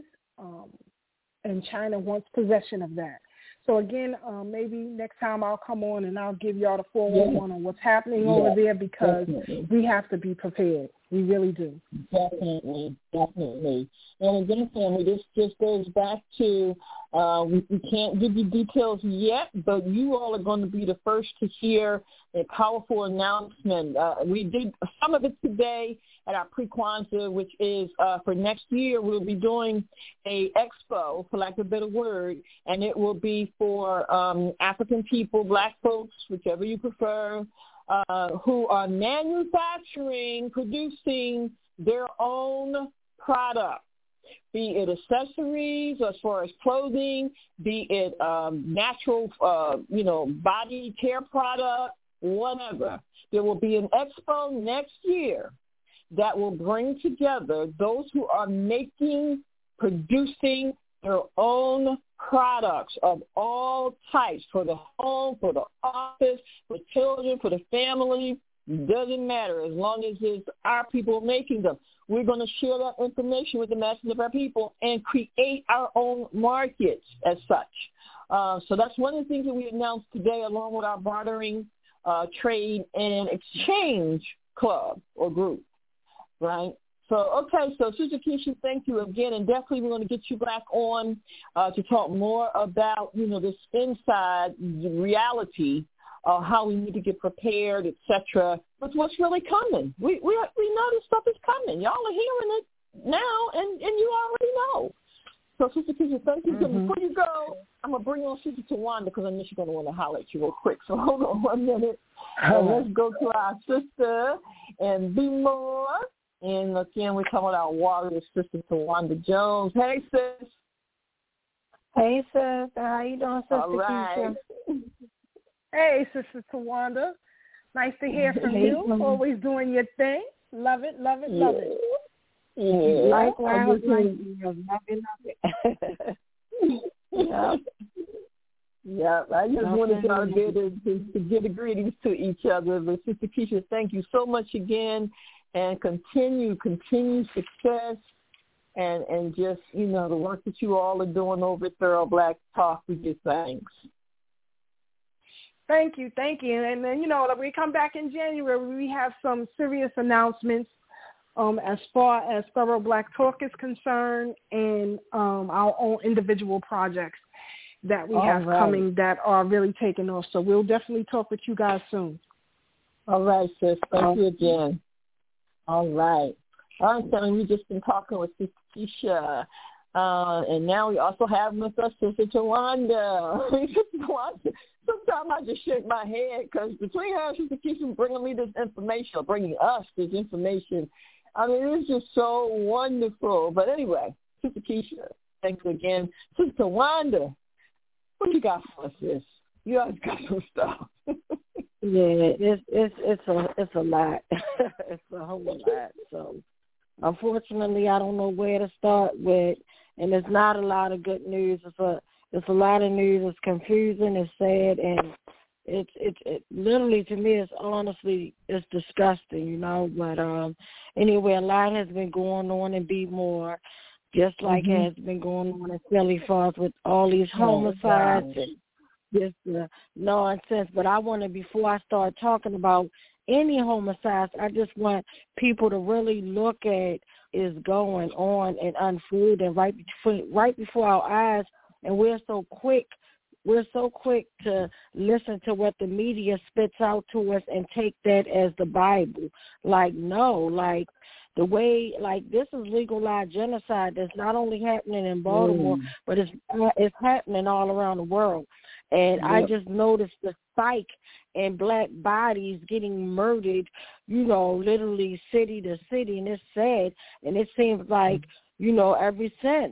and China wants possession of that. So again, maybe next time I'll come on and I'll give y'all the 411 on what's happening over there, because we have to be prepared. We really do. Definitely. And again, family, this just goes back to we can't give you details yet, but you all are going to be the first to hear a powerful announcement. We did some of it today at our pre-Kwanzaa, which is for next year. We'll be doing a expo, for lack of a better word, and it will be for African people, black folks, whichever you prefer, who are manufacturing, producing their own product, be it accessories as far as clothing, be it natural, body care product, whatever. There will be an expo next year that will bring together those who are producing their own products of all types, for the home, for the office, for children, for the family. Doesn't matter, as long as it's our people making them. We're going to share that information with the masses of our people and create our own markets as such. So that's one of the things that we announced today, along with our bartering, trade, and exchange club or group, right? So, so Sister Keisha, thank you again, and definitely we're going to get you back on to talk more about, this inside reality, how we need to get prepared, etc. But what's really coming? We know this stuff is coming. Y'all are hearing it now, and you already know. So, Sister Keisha, thank you. Mm-hmm. Before you go, I'm going to bring on Sister Tawanda, because I know she's going to want to holler at you real quick. So hold on 1 minute. Let's go to our sister and be more. And again, we're talking about warrior Sister Tawanda Jones. Hey, sis. Hey, sis. How you doing, Sister Keisha? Hey, Sister Tawanda. Nice to hear from you. Always doing your thing. Love it. Yeah. Likewise. Yeah, I just wanted y'all to be able to give the greetings to each other. But Sister Keisha, thank you so much again. And continue success, and just, the work that you all are doing over at Thorough Black Talk. We give thanks. Thank you. And then, we come back in January, we have some serious announcements as far as Thorough Black Talk is concerned, and our own individual projects that we have coming that are really taking off. So we'll definitely talk with you guys soon. All right, sis. Thank you again. All right, so we've just been talking with Sister Keisha, and now we also have with us Sister Tawanda. Sometimes I just shake my head, because between her and Sister Keisha bringing me this information, or bringing us this information, I mean, it's just so wonderful. But anyway, Sister Keisha, thank you again. Sister Tawanda, what you got for us, sis? You always got some stuff. Yeah, it's a lot. It's a whole lot. So, unfortunately, I don't know where to start with, and it's not a lot of good news. It's a lot of news. It's confusing. It's sad, and it literally, to me, it's disgusting, But anyway, a lot has been going on in Be More, just like has been going on in Philly Falls with all these homicides and just nonsense. But I want to, before I start talking about any homicides, I just want people to really look at is going on and unfolding right before our eyes, and we're so quick to listen to what the media spits out to us and take that as the Bible. Like, no, like the way, like, this is legalized genocide that's not only happening in Baltimore, but it's happening all around the world. And I just noticed the spike in black bodies getting murdered, literally city to city, and it's sad. And it seems like, ever since,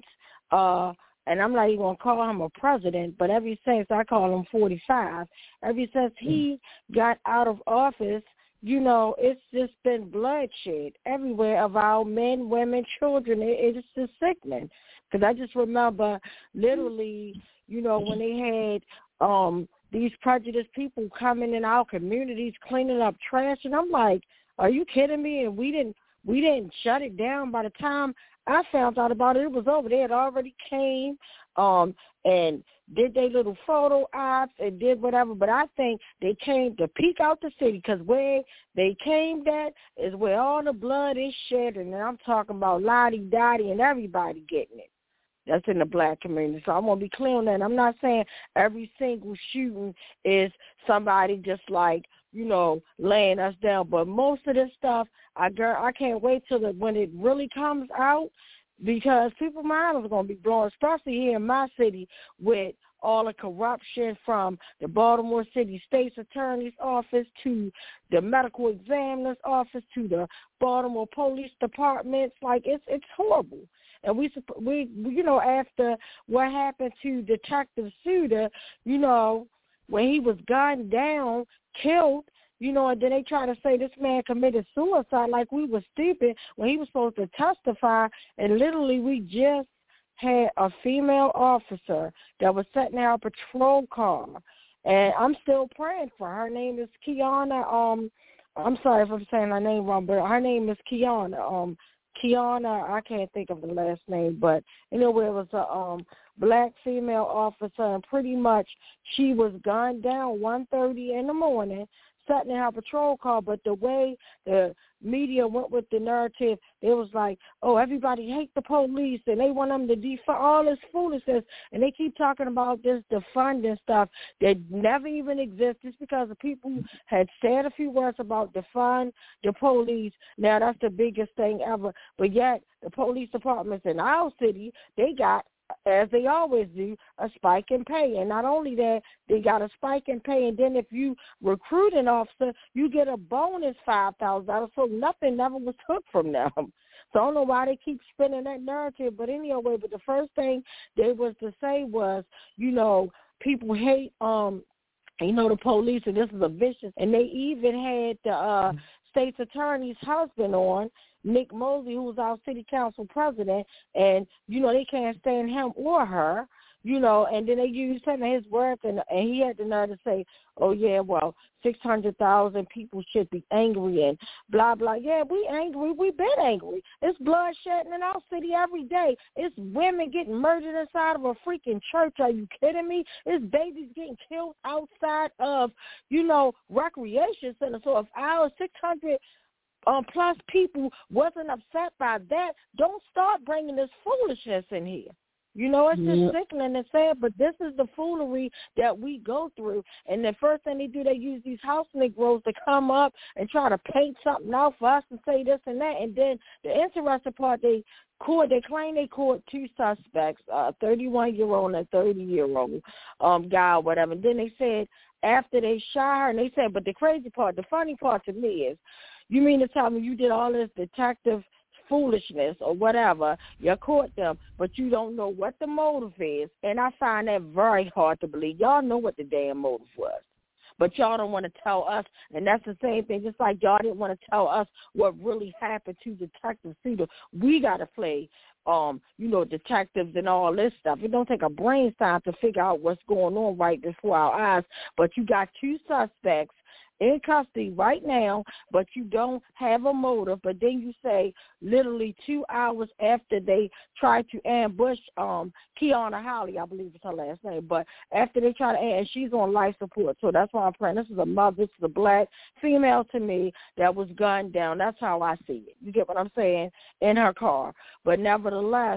and I'm not even going to call him a president, but ever since, I call him 45, ever since he got out of office, it's just been bloodshed everywhere of our men, women, children. It's just sickening. Because I just remember literally, when they had these prejudiced people coming in our communities, cleaning up trash, and I'm like, are you kidding me? And we didn't shut it down. By the time I found out about it, it was over there. It already came and did their little photo ops and did whatever. But I think they came to peek out the city, because where they came at is where all the blood is shed. And I'm talking about Lottie Dottie and everybody getting it. That's in the black community. So I'm going to be clear on that. I'm not saying every single shooting is somebody just like, laying us down. But most of this stuff, I can't wait till when it really comes out, because people's minds are going to be blown, especially here in my city with all the corruption from the Baltimore City State's Attorney's Office to the medical examiner's office to the Baltimore Police Departments. Like, it's horrible. And we after what happened to Detective Suter, when he was gunned down, killed, and then they try to say this man committed suicide like we were stupid when he was supposed to testify. And literally we just had a female officer that was sitting in our patrol car. And I'm still praying for her. Her name is Kiana. I'm sorry if I'm saying her name wrong, but her name is Kiana. Kiana, I can't think of the last name, but anyway, it was a black female officer, and pretty much she was gunned down 1:30 in the morning, sitting in her patrol car. But the way the media went with the narrative, it was like, oh, everybody hate the police, and they want them to defund all this foolishness, and they keep talking about this defunding stuff that never even exists, just because the people had said a few words about defund the police. Now that's the biggest thing ever, but yet the police departments in our city, they got, as they always do, a spike in pay. And not only that, they got a spike in pay, and then if you recruit an officer, you get a bonus $5,000. So nothing never was took from them. So I don't know why they keep spinning that narrative. But anyway, but the first thing they was to say was, people hate, the police, and this is a vicious. And they even had the state's attorney's husband on, Nick Mosley, who was our city council president, and, they can't stand him or her, and then they used some of his words, and he had the nerve to say, oh, yeah, well, 600,000 people should be angry and blah, blah. Yeah, we angry. We've been angry. It's blood shedding in our city every day. It's women getting murdered inside of a freaking church. Are you kidding me? It's babies getting killed outside of, recreation centers. So if our 600 plus people wasn't upset by that, don't start bringing this foolishness in here. It's just sickening and sad, but this is the foolery that we go through. And the first thing they do, they use these house Negroes to come up and try to paint something out for us and say this and that. And then the interesting part, they claim they caught two suspects, a 31-year-old and a 30-year-old guy or whatever. And then they said after they shot her, and they said, but the crazy part, the funny part to me is, you mean to tell me you did all this detective foolishness or whatever, you caught them, but you don't know what the motive is? And I find that very hard to believe. Y'all know what the damn motive was, but y'all don't want to tell us. And that's the same thing, just like y'all didn't want to tell us what really happened to Detective Suter. We got to play, detectives and all this stuff. It don't take a brain science to figure out what's going on right before our eyes, but you got two suspects in custody right now, but you don't have a motive. But then you say literally 2 hours after they tried to ambush Kiana Holly, I believe is her last name, but after they tried to and she's on life support. So that's why I'm praying. This is a mother, this is a black female to me that was gunned down. That's how I see it. You get what I'm saying? In her car. But nevertheless,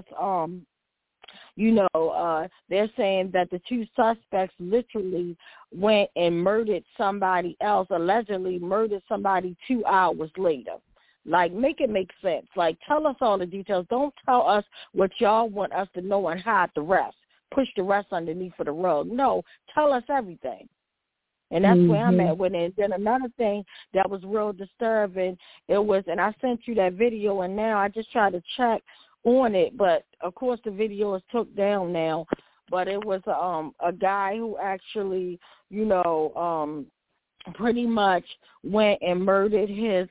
they're saying that the two suspects literally went and murdered somebody else, allegedly murdered somebody 2 hours later. Like, make it make sense. Like, tell us all the details. Don't tell us what y'all want us to know and hide the rest. Push the rest underneath for the rug. No, tell us everything. And that's where I'm at with it. And then another thing that was real disturbing, it was, and I sent you that video, and now I just tried to check on it, but of course the video is took down now. But it was a guy who actually, pretty much went and murdered his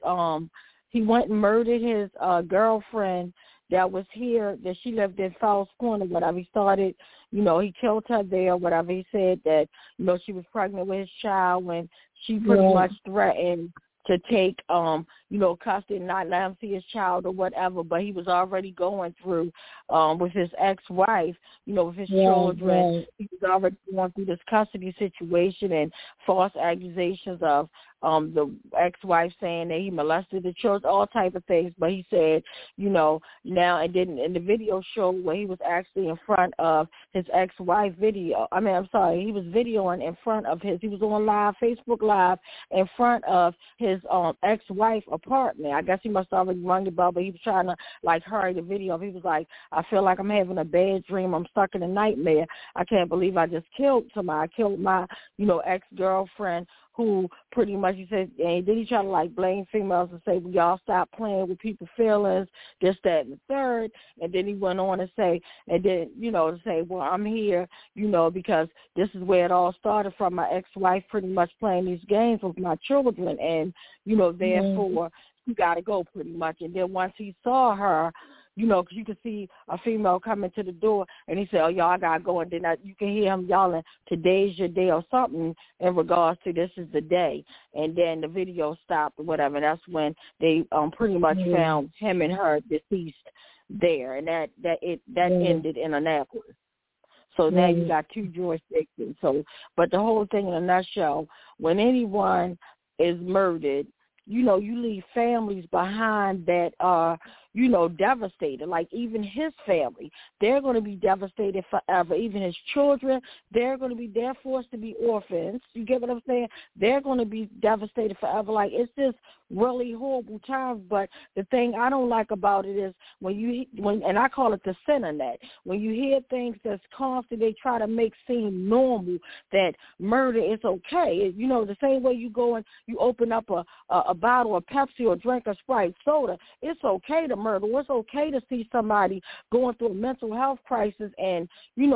girlfriend that was here, that she lived in Falls Corner, whatever. He started, he killed her there, whatever. He said that, she was pregnant with his child, and she pretty much threatened to take, custody and not let him see his child or whatever, but he was already going through with his ex-wife, with his children. Right. He was already going through this custody situation and false accusations of the ex-wife saying that he molested the children, all type of things. But he said, now, and then in the video showed where he was actually in front of his ex-wife he was videoing in front of he was on Facebook Live in front of his ex-wife apartment. I guess he must have already rung the bell, but he was trying to, hurry the video. He was like, I feel like I'm having a bad dream. I'm stuck in a nightmare. I can't believe I just killed somebody. I killed my, ex-girlfriend, who pretty much, he said, and then he tried to blame females and say, we all stop playing with people's feelings, this, that, and the third. And then he went on to say, to say, well, I'm here, because this is where it all started from, my ex-wife pretty much playing these games with my children. And, therefore, you got to go pretty much. And then once he saw her, because you could see a female coming to the door, and he said, oh, y'all, I got to go. And then you can hear him yelling, today's your day or something in regards to this is the day. And then the video stopped or whatever. And that's when they pretty much found him and her deceased there. And that ended in Annapolis. So now you got two jurisdictions. So, but the whole thing in a nutshell, when anyone is murdered, you leave families behind that are, devastated. Like even his family, they're going to be devastated forever. Even his children, they're forced to be orphans. You get what I'm saying? They're going to be devastated forever. Like, it's just really horrible times. But the thing I don't like about it is when and I call it the Cinenet, when you hear things that's constant, they try to make seem normal that murder is okay. The same way you go and you open up a bottle of Pepsi or drink a Sprite soda, it's okay to murder. It's okay to see somebody going through a mental health crisis and,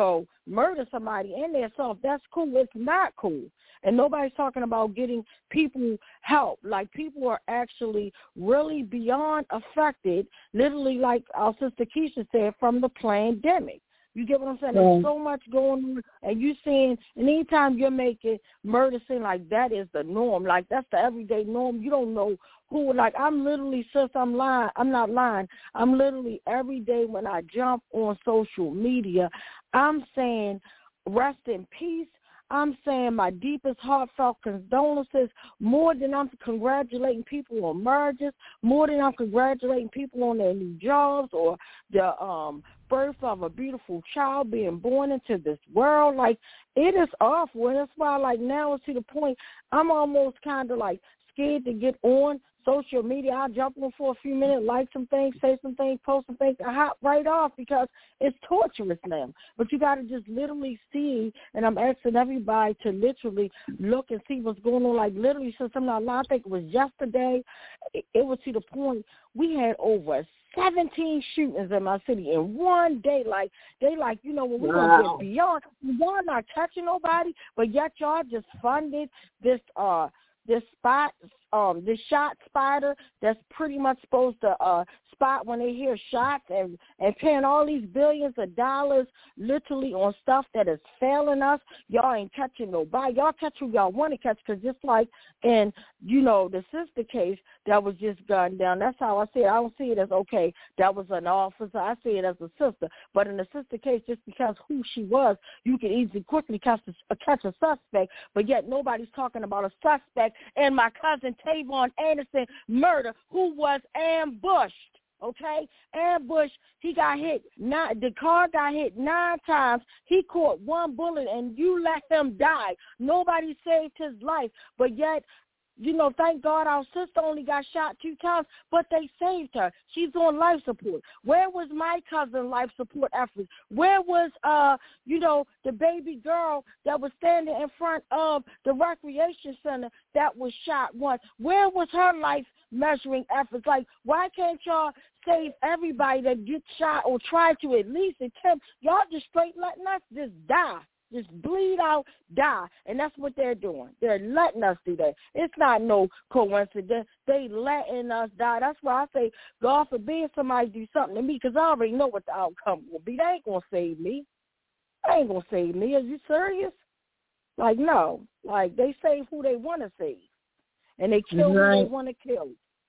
murder somebody in their self. That's cool. It's not cool. And nobody's talking about getting people help. Like, people are actually really beyond affected, literally, like our sister Keisha said, from the pandemic. You get what I'm saying? There's so much going on, and you seeing, and anytime you're making murder seem like that is the norm, like that's the everyday norm, you don't know who, like I'm literally, sis, I'm not lying, I'm literally every day when I jump on social media, I'm saying rest in peace. I'm saying my deepest heartfelt condolences, more than I'm congratulating people on marriages, more than I'm congratulating people on their new jobs or the birth of a beautiful child being born into this world. Like, it is awful. And that's why, like, now it's to the point I'm almost kind of, like, scared to get on social media. I'll jump on for a few minutes, like some things, say some things, post some things, I hop right off because it's torturous now. But you got to just literally see, and I'm asking everybody to literally look and see what's going on. Like, literally, since I'm not lying, I think it was yesterday, it was to the point we had over 17 shootings in my city in one day. Like, they like, when we're going to get beyond, y'all not touching nobody, but yet y'all just funded this spot the shot spider that's pretty much supposed to spot when they hear shots and paying all these billions of dollars literally on stuff that is failing us. Y'all ain't catching nobody. Y'all catch who y'all want to catch, because just like in, the sister case that was just gunned down, that's how I see it. I don't see it as, okay, that was an officer. I see it as a sister. But in the sister case, just because who she was, you can easily quickly catch a suspect, but yet nobody's talking about a suspect in my cousin Tavon Anderson murder who was ambushed. Okay, ambush. He got hit. The car got hit 9 times. He caught 1 bullet, and you let him die. Nobody saved his life, but yet, thank God our sister only got shot 2 times, but they saved her. She's on life support. Where was my cousin life support efforts? Where was, the baby girl that was standing in front of the recreation center that was shot once? Where was her life measuring efforts? Like, why can't y'all save everybody that gets shot or try to at least attempt? Y'all just straight letting us just die. Just bleed out, die. And that's what they're doing. They're letting us do that. It's not no coincidence. They letting us die. That's why I say, God forbid somebody do something to me, because I already know what the outcome will be. They ain't going to save me. They ain't going to save me. Are you serious? Like, no. Like, they save who they want to save. And they kill who they want to kill.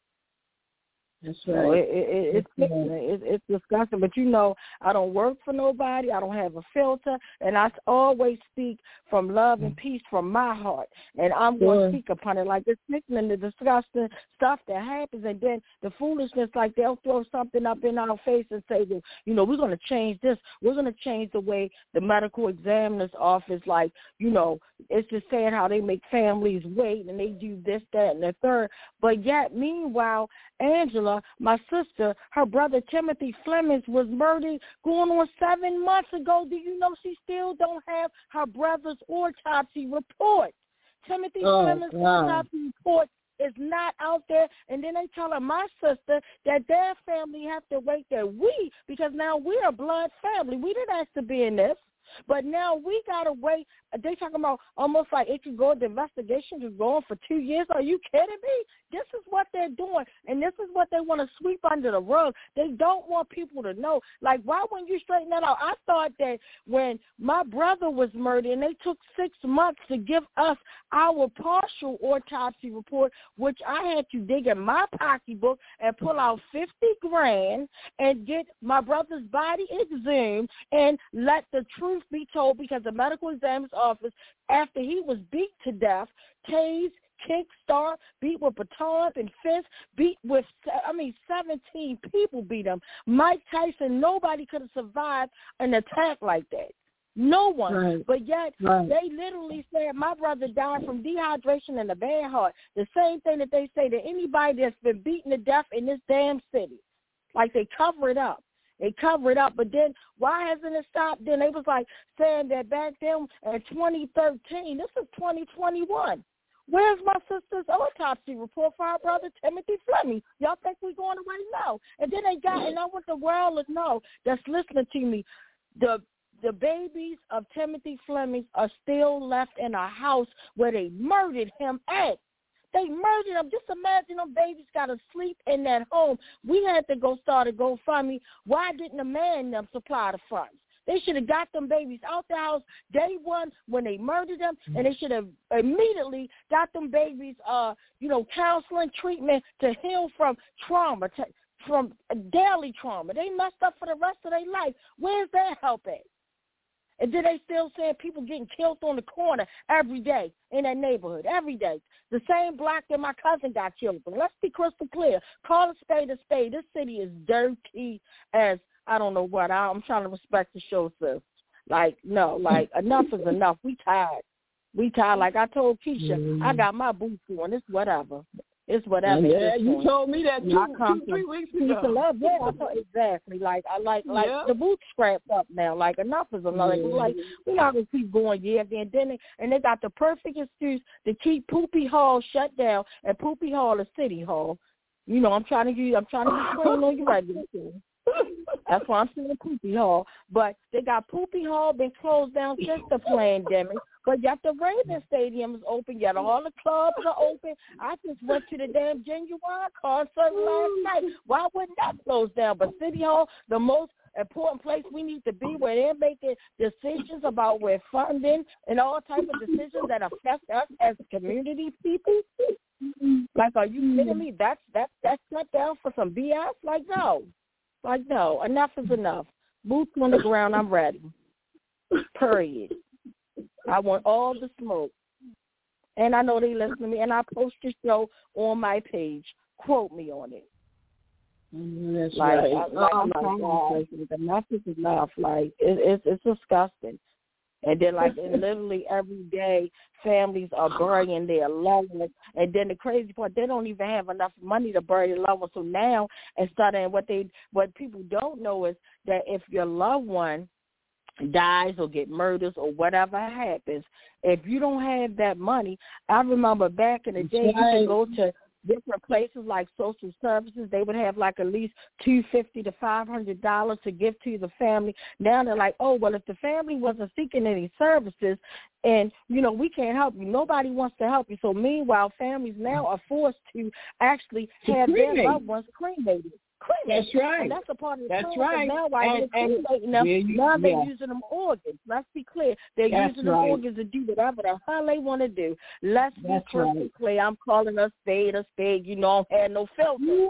That's right. It's disgusting. But, I don't work for nobody. I don't have a filter. And I always speak from love and peace from my heart. And I'm going to speak upon it. Like, it's sickening, the disgusting stuff that happens. And then the foolishness, like they'll throw something up in our face and say, well, we're going to change this. We're going to change the way the medical examiner's office, like, it's just saying how they make families wait and they do this, that, and the third. But yet, meanwhile, Angela, my sister, her brother Timothy Fleming was murdered going on 7 months ago. Do you know she still don't have her brother's autopsy report? Timothy Fleming's autopsy report is not out there. And then they tell my sister that their family have to wait because now we're a blood family. We didn't ask to be in this. But now we got to wait. They talking about almost like it could go, the investigation could go on for 2 years. Are you kidding me? This is what they're doing, and this is what they want to sweep under the rug. They don't want people to know. Like, why wouldn't you straighten that out? I thought that when my brother was murdered and they took 6 months to give us our partial autopsy report, which I had to dig in my pocketbook and pull out $50,000 and get my brother's body exhumed and let the truth be told, because the medical examiner's office, after he was beat to death, tased, kicked, starved, beat with batons and fists, beat with, 17 people beat him. Mike Tyson, nobody could have survived an attack like that. No one. Right. But yet, they literally said my brother died from dehydration and a bad heart. The same thing that they say to anybody that's been beaten to death in this damn city. Like, they cover it up. They cover it up, but then why hasn't it stopped? Then they was like saying that back then in 2013, this is 2021. Where's my sister's autopsy report for our brother Timothy Fleming? Y'all think we're going away? No. And then and I want the world to know that's listening to me, the babies of Timothy Fleming are still left in a house where they murdered him at. They murdered them. Just imagine them babies got to sleep in that home. We had to go start a GoFundMe. Why didn't the man them supply the funds? They should have got them babies out the house day one when they murdered them, and they should have immediately got them babies, counseling, treatment to heal from trauma, from daily trauma. They messed up for the rest of their life. Where's their help at? And then they still saying people getting killed on the corner every day in that neighborhood, every day. The same block that my cousin got killed on. Let's be crystal clear. Call a spade a spade. This city is dirty as I don't know what. I'm trying to respect the show, sis. Like, no, like, enough is enough. We tired. Like I told Keisha, I got my boots on. It's whatever. It's whatever. Yeah, you told me that 2-3 weeks ago. Love, yeah, I thought exactly. Like I like the boots scrapped up now. Like enough is enough. Like we're not gonna keep going year after year. And they got the perfect excuse to keep Poopy Hall shut down, and Poopy Hall is City Hall. I'm trying to get clean on you right now. That's why I'm saying Poopy Hall. But they got Poopy Hall been closed down since the pandemic. But yet the Ravens Stadium is open. Yet all the clubs are open. I just went to the damn Genuine concert last night. Why wouldn't that close down? But City Hall, the most important place we need to be, where they're making decisions about where funding and all types of decisions that affect us as community people. Like, are you kidding me? That's shut down for some BS? Like, no. Enough is enough. Boots on the ground, I'm ready. Period. I want all the smoke. And I know they listen to me, and I post the show on my page. Quote me on it. That's right. Oh my God. Enough is enough. Like, it's disgusting. And then, like, literally every day, families are burying their loved ones. And then the crazy part, they don't even have enough money to bury their loved ones. So now, instead of what people don't know is that if your loved one dies or get murdered or whatever happens, if you don't have that money, I remember back in the day, you could go to different places like social services. They would have like at least $250 to $500 to give to the family. Now they're like, oh, well, if the family wasn't seeking any services and, we can't help you, nobody wants to help you. So meanwhile, families now are forced to actually have their loved ones cremated. That's right. And that's a part of the That's problem. right. Now, while they're now they're using them organs. Let's be clear. They're using them organs to do whatever the hell they want to do. Let's be crystal clear. I'm calling a spade a spade. I don't have no filter.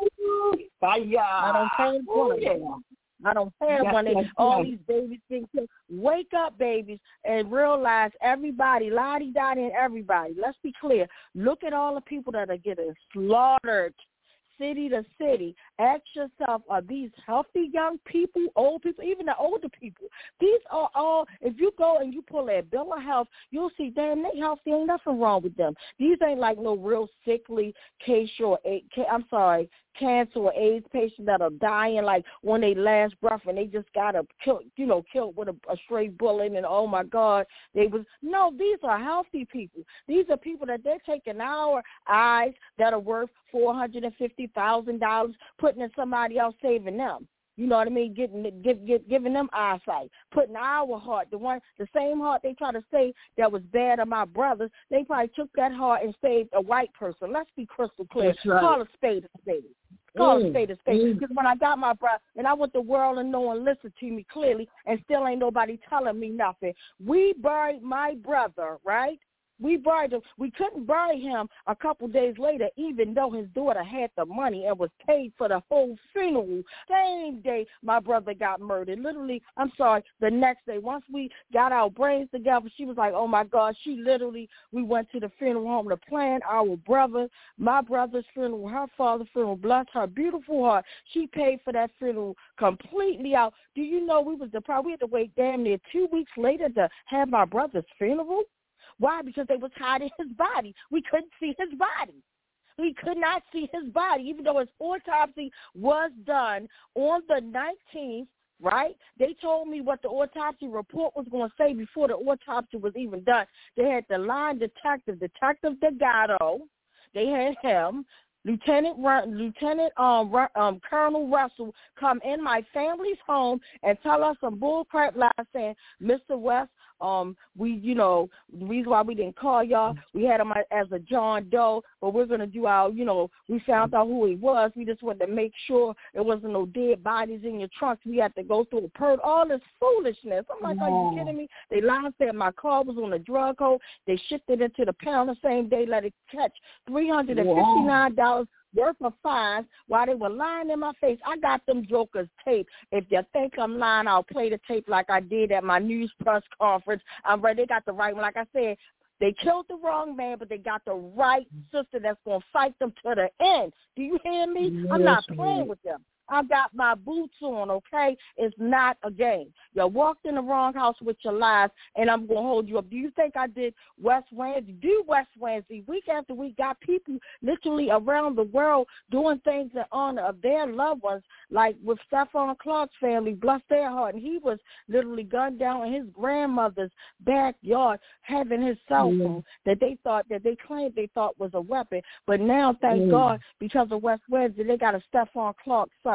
I don't have one. I don't have one. All these babies being killed. Wake up, babies, and realize everybody, la-di-da-di and everybody. Let's be clear. Look at all the people that are getting slaughtered. City to city. Ask yourself, are these healthy young people, old people, even the older people? These are all, if you go and you pull their bill of health, you'll see, damn, they healthy, ain't nothing wrong with them. These ain't like no real sickly cancer or AIDS patients that are dying like on their last breath and they just got killed with a stray bullet and oh my God, these are healthy people. These are people that they're taking our eyes that are worth $450,000, putting in somebody else saving them. You know what I mean? Giving them eyesight, putting our heart, the same heart they try to say that was bad of my brothers, they probably took that heart and saved a white person. Let's be crystal clear. Right. Call a spade a spade. Call a spade a spade. Because when I got my brother, and I want the world to know and listen to me clearly, and still ain't nobody telling me nothing. We buried my brother, right? We buried him. We couldn't bury him a couple days later, even though his daughter had the money and was paid for the whole funeral. Same day my brother got murdered. Literally, the next day. Once we got our brains together, she was like, oh, my God. We went to the funeral home to plan my brother's funeral, her father's funeral. Bless her beautiful heart. She paid for that funeral completely out. Do you know we had to wait damn near 2 weeks later to have my brother's funeral? Why? Because they was hiding his body. We couldn't see his body. We could not see his body, even though his autopsy was done on the 19th, right? They told me what the autopsy report was going to say before the autopsy was even done. They had the line Detective Delgado. They had him. Colonel Russell come in my family's home and tell us some bullcrap lies saying, Mr. West, the reason why we didn't call y'all, we had him as a John Doe, but we're going to do we found out who he was. We just wanted to make sure there wasn't no dead bodies in your trunks. We had to go through the purge, all this foolishness. I'm like, are you kidding me? They lied, said my car was on a drug hold. They shifted it to the pound the same day, let it catch $359 worth of fines while they were lying in my face. I got them jokers taped. If you think I'm lying, I'll play the tape like I did at my news press conference. I'm ready. They got the right one. Like I said, they killed the wrong man, but they got the right sister that's going to fight them to the end. Do you hear me? Yes, I'm not playing with them. I got my boots on, okay? It's not a game. You walked in the wrong house with your lies, and I'm going to hold you up. Do you think I did West Wednesday? Do West Wednesday. Week after week, got people literally around the world doing things in honor of their loved ones, like with Stephon Clark's family, bless their heart. And he was literally gunned down in his grandmother's backyard, having his cell phone that they claimed they thought was a weapon. But now, thank God, because of West Wednesday, they got a Stephon Clark son.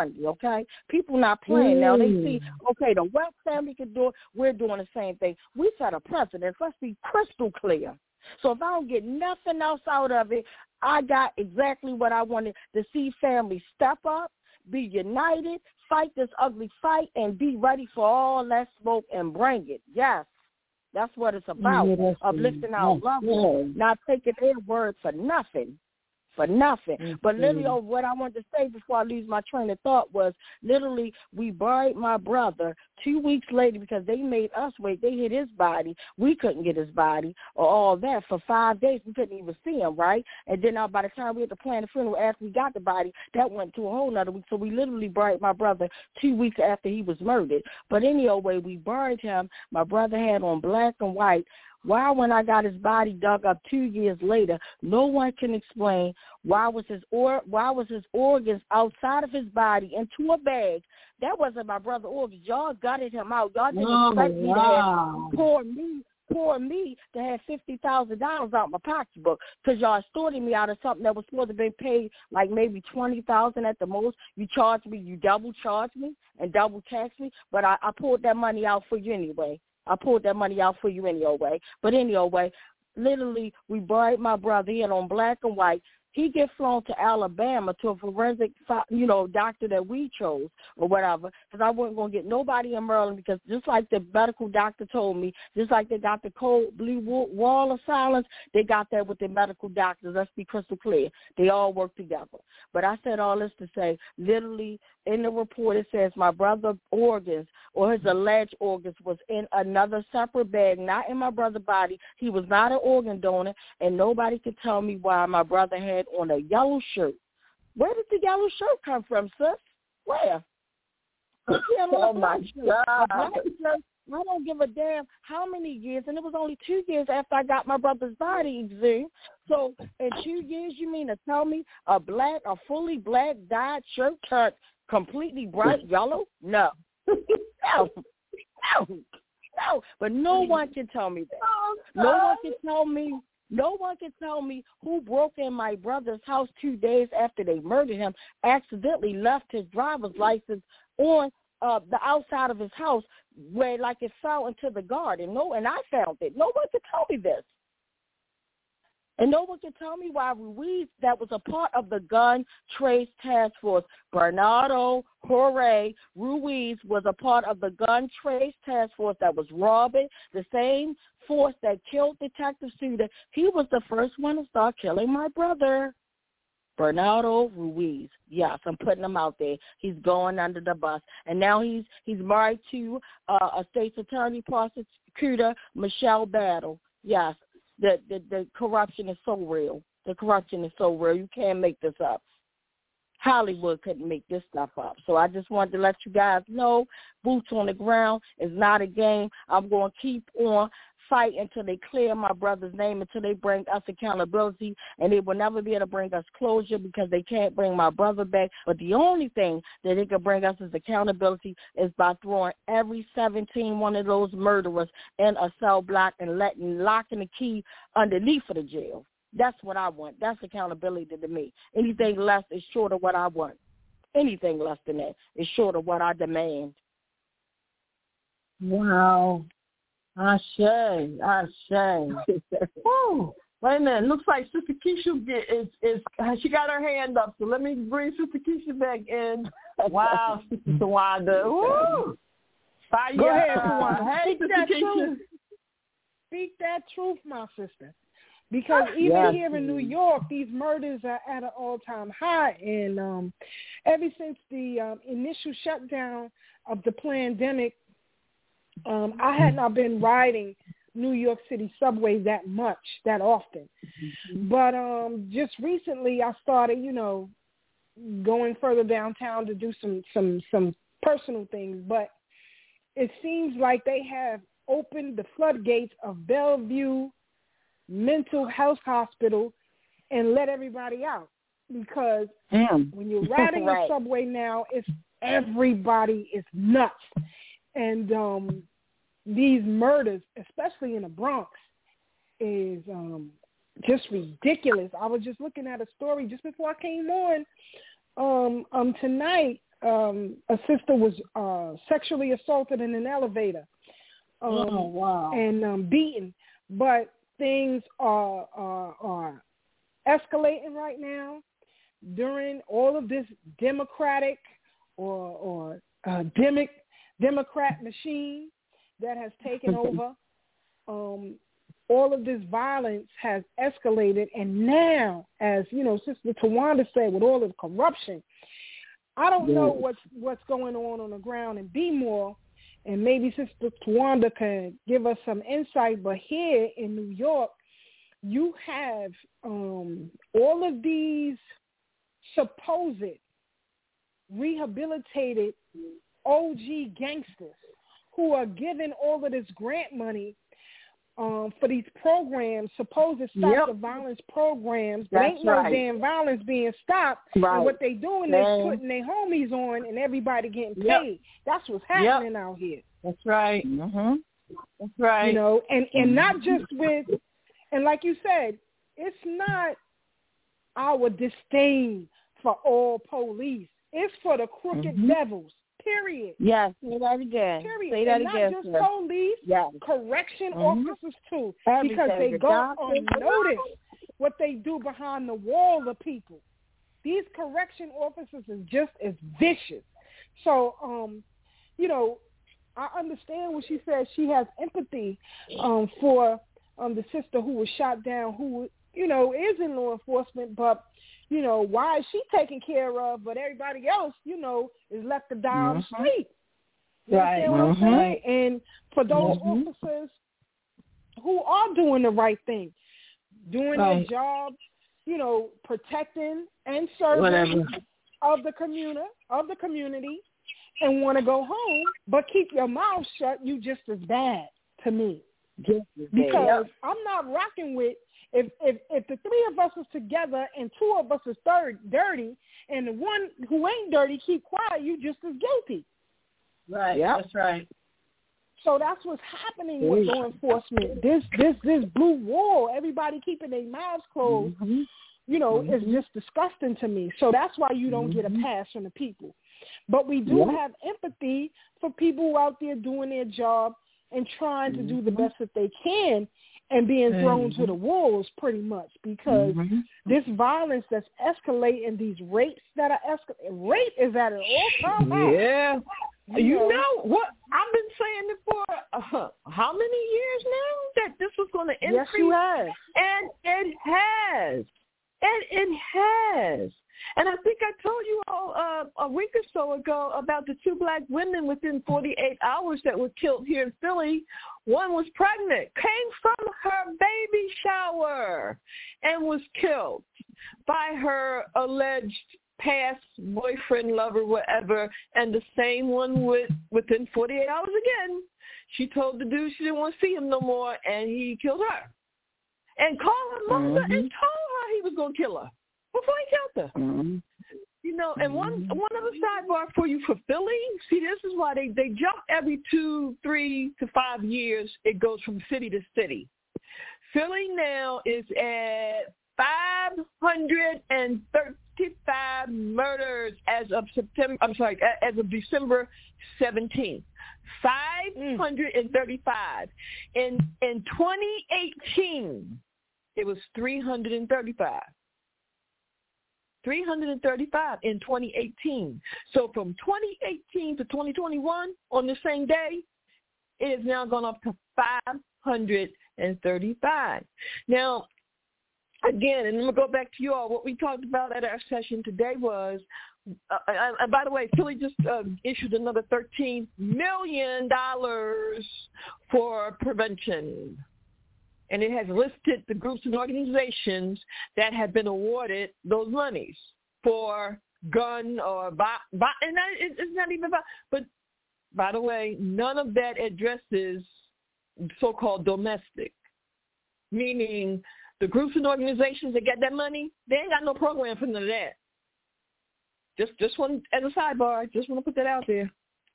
Bundy, okay? People not playing now. They see, okay, the West family can do it. We're doing the same thing. We set a precedent. Let's be crystal clear. So if I don't get nothing else out of it, I got exactly what I wanted to see families step up, be united, fight this ugly fight, and be ready for all that smoke and bring it. Yes, that's what it's about, uplifting our loved ones, not taking their word for nothing. But literally, what I wanted to say before I lose my train of thought was, literally, we buried my brother 2 weeks later because they made us wait. They hid his body. We couldn't get his body or all that. For 5 days, we couldn't even see him, right? And then by the time we had to plan the funeral, after we got the body, that went to a whole nother week. So we literally buried my brother 2 weeks after he was murdered. But anyway, we buried him. My brother had on black and white. Why, when I got his body dug up 2 years later, no one can explain why was his organs outside of his body into a bag. That wasn't my brother's organs. Y'all gutted him out. Y'all didn't expect me to have poor me to have $50,000 out my pocketbook because y'all extorted me out of something that was supposed to be paid like maybe $20,000 at the most. You charged me, you double charged me and double taxed me, but I pulled that money out for you anyway. But anyway, literally, we buried my brother. He had on black and white. He get flown to Alabama to a forensic, doctor that we chose or whatever, because I wasn't going to get nobody in Maryland because just like the medical doctor told me, just like they got the cold blue wall of silence, they got that with the medical doctors. Let's be crystal clear. They all work together. But I said all this to say, literally, in the report it says my brother's organs or his alleged organs was in another separate bag, not in my brother's body. He was not an organ donor, and nobody could tell me why my brother had on a yellow shirt. Where did the yellow shirt come from, sis? Where? Oh, my God. I don't give a damn how many years, and it was only 2 years after I got my brother's body exhumed. So in 2 years, you mean to tell me a fully black dyed shirt turned completely bright yellow? No. No. But no one can tell me that. No one can tell me who broke in my brother's house 2 days after they murdered him, accidentally left his driver's license on the outside of his house where like it fell into the garden. And I found it. No one could tell me this. And no one can tell me why Ruiz, that was a part of the gun trace task force. Bernardo Jorge Ruiz was a part of the gun trace task force that was robbing the same force that killed Detective Suter. He was the first one to start killing my brother. Bernardo Ruiz. Yes, I'm putting him out there. He's going under the bus. And now he's married to a state's attorney prosecutor, Michelle Battle. Yes, the corruption is so real. You can't make this up. Hollywood couldn't make this stuff up. So I just wanted to let you guys know, boots on the ground is not a game. I'm going to keep on fight until they clear my brother's name, until they bring us accountability, and they will never be able to bring us closure because they can't bring my brother back. But the only thing that they can bring us is accountability is by throwing every 17 one of those murderers in a cell block and locking the key underneath of the jail. That's what I want. That's accountability to me. Anything less is short of what I want. Anything less than that is short of what I demand. Wow. Ashe. Woo. Wait a minute. Looks like Sister Keisha she got her hand up, so let me bring Sister Keisha back in. Wow, Sister Tawanda. Woo. Fire. Go ahead, Tawanda. Hey, Sister Keisha. Speak that truth, my sister. Because even here in New York, these murders are at an all-time high. And ever since the initial shutdown of the pandemic, I had not been riding New York City subway that often. But just recently I started, going further downtown to do some personal things. But it seems like they have opened the floodgates of Bellevue Mental Health Hospital and let everybody out. Because when you're riding the subway now, everybody is nuts. And these murders, especially in the Bronx, is just ridiculous. I was just looking at a story just before I came on tonight a sister was sexually assaulted in an elevator and beaten. But things are escalating right now during all of this Democratic or Democrat machine that has taken over. All of this violence has escalated, and now, as you know, Sister Tawanda said, with all of the corruption, I don't know what's going on the ground in B-More, and maybe Sister Tawanda can give us some insight. But here in New York, you have all of these supposed rehabilitated OG gangsters who are given all of this grant money for these programs, supposed to stop the violence programs, but ain't no damn violence being stopped. And what they doing is putting their homies on and everybody getting paid. That's what's happening out here. That's right. That's right. You know, and not just with, and like you said, it's not our disdain for all police. It's for the crooked devils. Period. Yes, say that again. Period. Say that and again. Not just police, correction officers too, because they go unnoticed what they do behind the wall of people. These correction officers is just as vicious. So, you know, I understand what she says. She has empathy for the sister who was shot down, who, you know, is in law enforcement, but you know, why is she taken care of, but everybody else, you know, is left to die on the street? You understand what I'm saying? And for those officers who are doing the right thing, doing their job, you know, protecting and serving of the community, and want to go home, but keep your mouth shut, you just as bad to me. Because I'm not rocking with, if the three of us is together and two of us is dirty, and the one who ain't dirty keep quiet, you just as guilty. Right. Yep. That's right. So that's what's happening with law enforcement. This blue wall, everybody keeping their mouths closed, you know, is just disgusting to me. So that's why you don't get a pass from the people. But we do have empathy for people out there doing their job and trying to do the best that they can, and being thrown to the wolves pretty much, because this violence that's escalating, these rapes that are escalating, rape is at an all-time high. Yeah. You know what? I've been saying it for how many years now that this was going to increase? Yes, you have. And it has. And it has. And I think I told you all a week or so ago about the two black women within 48 hours that were killed here in Philly. One was pregnant, came from her baby shower, and was killed by her alleged past boyfriend, lover, whatever. And the same one within 48 hours again. She told the dude she didn't want to see him no more, and he killed her. And called her mother and told her he was going to kill her before he killed her. You know, and one other sidebar for you for Philly. See, this is why they jump every 2, 3 to 5 years. It goes from city to city. Philly now is at 535 murders as of December 17th. 535. In 2018, it was 335. 335 in 2018. So from 2018 to 2021, on the same day, it has now gone up to 535. Now, again, and I'm going to go back to you all, what we talked about at our session today was, and by the way, Philly just issued another $13 million for prevention. And it has listed the groups and organizations that have been awarded those monies for gun or and it's not even about. But by the way, none of that addresses so-called domestic, meaning the groups and organizations that get that money, they ain't got no program for none of that. Just one as a sidebar. I just want to put that out there.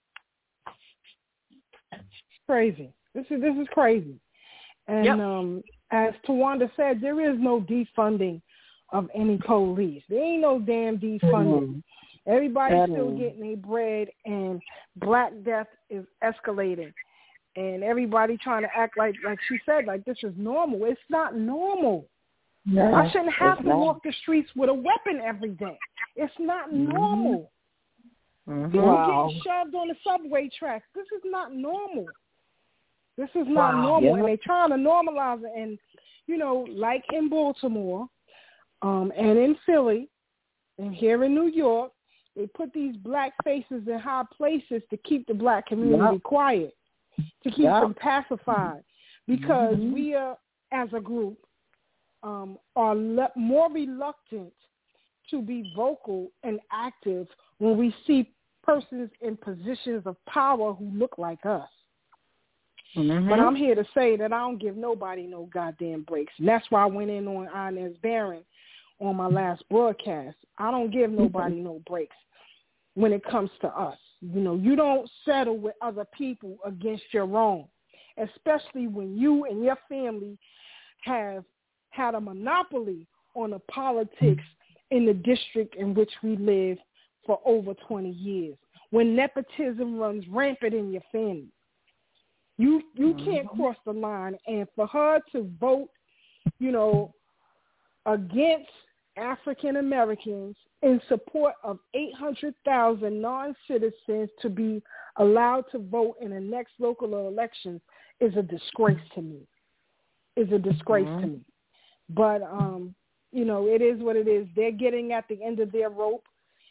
It's crazy. This is crazy. And as Tawanda said, there is no defunding of any police. There ain't no damn defunding. Everybody's still getting their bread, and Black death is escalating. And everybody trying to act like she said, like this is normal. It's not normal. No, I shouldn't have to walk the streets with a weapon every day. It's not normal. People getting shoved on the subway tracks. This is not normal. This is not normal. And they're trying to normalize it. And, you know, like in Baltimore and in Philly and here in New York, they put these black faces in high places to keep the black community quiet, to keep them pacified, because we are, as a group, are more reluctant to be vocal and active when we see persons in positions of power who look like us. But I'm here to say that I don't give nobody no goddamn breaks. And that's why I went in on Inez Barron on my last broadcast. I don't give nobody no breaks when it comes to us. You know, you don't settle with other people against your own, especially when you and your family have had a monopoly on the politics in the district in which we live for over 20 years, when nepotism runs rampant in your family. You can't cross the line, and for her to vote, you know, against African Americans in support of 800,000 non-citizens to be allowed to vote in the next local elections is a disgrace to me. Is a disgrace to me. But you know, it is what it is. They're getting at the end of their rope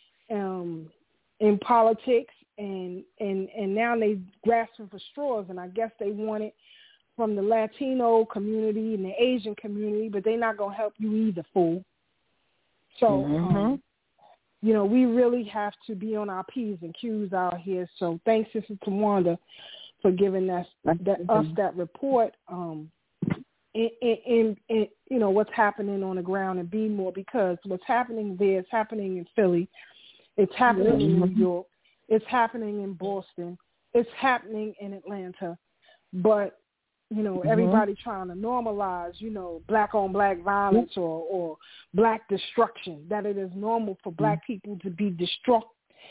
in politics, and now they grasping for straws, and I guess they want it from the Latino community and the Asian community, but they're not going to help you either, fool. So, you know, we really have to be on our P's and Q's out here. So thanks, Sister Tawanda, for giving us that report in you know, what's happening on the ground in Beemore, because what's happening there is happening in Philly. It's happening in New York. It's happening in Boston. It's happening in Atlanta. But, you know, everybody trying to normalize, you know, black-on-black violence or black destruction, that it is normal for black people to be destroyed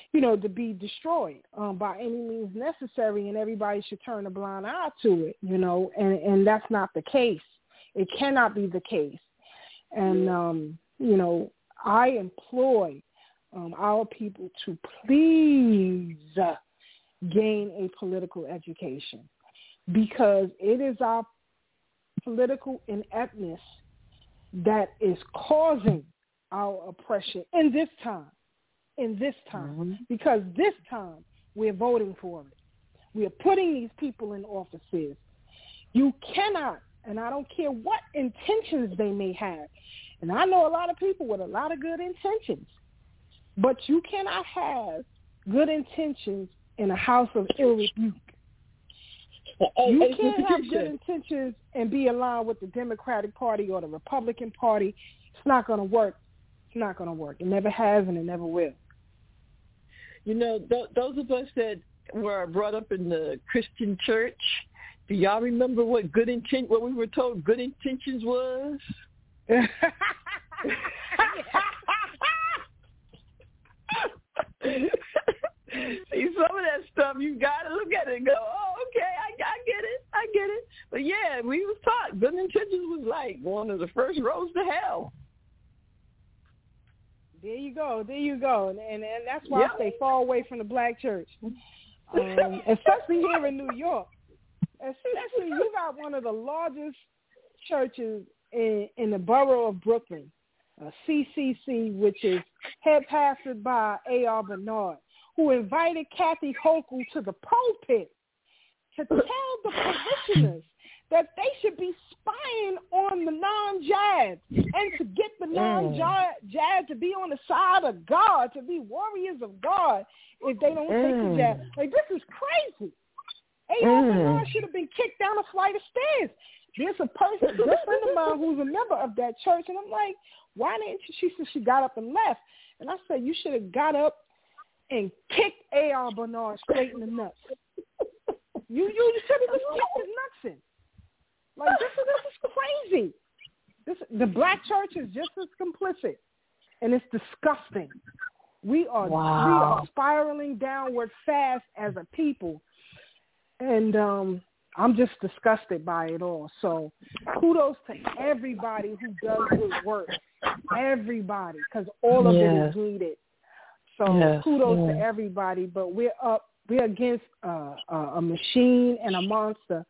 by any means necessary, and everybody should turn a blind eye to it, you know, and that's not the case. It cannot be the case. And, you know, I employ our people to please gain a political education, because it is our political ineptness that is causing our oppression in this time, because this time we're voting for it. We are putting these people in offices. You cannot, and I don't care what intentions they may have, and I know a lot of people with a lot of good intentions, but you cannot have good intentions in a house of ill rebuke. You can't have good intentions and be aligned with the Democratic Party or the Republican Party. It's not going to work. It's not going to work. It never has, and it never will. You know, those of us that were brought up in the Christian church, do y'all remember what we were told good intentions was? See, some of that stuff you got to look at it and go, oh, okay, I get it. But yeah, we was taught good intentions was like one of the first roads to hell. There you go, and that's why I stay far away from the black church, especially here in New York. Especially, you got one of the largest churches in the borough of Brooklyn, CCC, which is head pastored by A.R. Bernard, who invited Kathy Hochul to the pulpit to tell the parishioners that they should be spying on the non-Jads and to get the non-Jads to be on the side of God, to be warriors of God if they don't take the jab. Like, this is crazy. A.R. Bernard should have been kicked down a flight of stairs. There's a person, a good friend of mine, who's a member of that church, and I'm like, why didn't you? She said she got up and left. And I said, you should have got up and kicked A.R. Bernard straight in the nuts. You should have just kicked his nuts in. Like, this is crazy. The black church is just as complicit, and it's disgusting. We are spiraling downward fast as a people. And I'm just disgusted by it all. So kudos to everybody who does good work. Everybody, because all of it is needed. So kudos to everybody. But we're against a machine and a monster.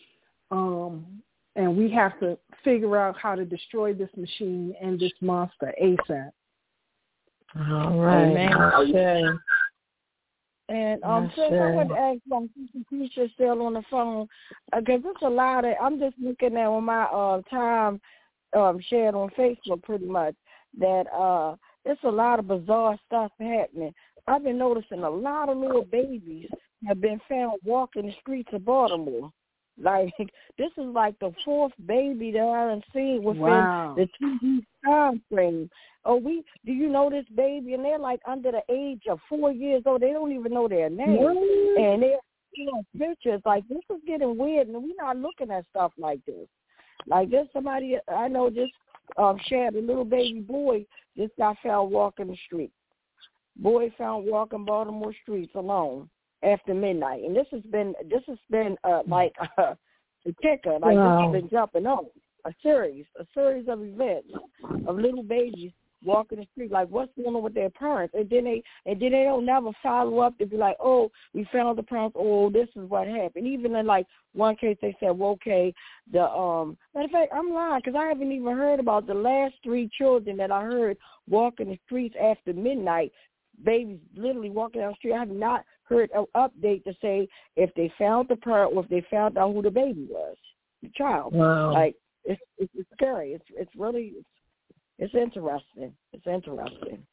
And we have to figure out how to destroy this machine and this monster ASAP. All right. Okay. And since I want to ask Keisha still on the phone, because there's a lot of, I'm just looking at on my time shared on Facebook pretty much, that there's a lot of bizarre stuff happening. I've been noticing a lot of little babies have been found walking the streets of Baltimore. Like, this is like the fourth baby that I haven't seen within the 2 week time frame. Do you know this baby? And they're like under the age of 4 years old. They don't even know their name. And they're seeing pictures. Like, this is getting weird, and we're not looking at stuff like this. Like, there's somebody I know just shared a little baby boy just got found walking the street. Boy found walking Baltimore streets alone after midnight, and this has been like a kicker. Like, this has been jumping on a series of events of little babies walking the street. Like, what's going on with their parents? And then they don't never follow up to be like, oh, we found the parents. Oh, this is what happened. Even in like one case, they said, well, okay, matter of fact, I'm lying because I haven't even heard about the last 3 children that I heard walking the streets after midnight. Babies literally walking down the street. I have not heard an update to say if they found the parent or if they found out who the baby was, the child. Wow. Like, it's scary. It's really it's interesting. It's interesting.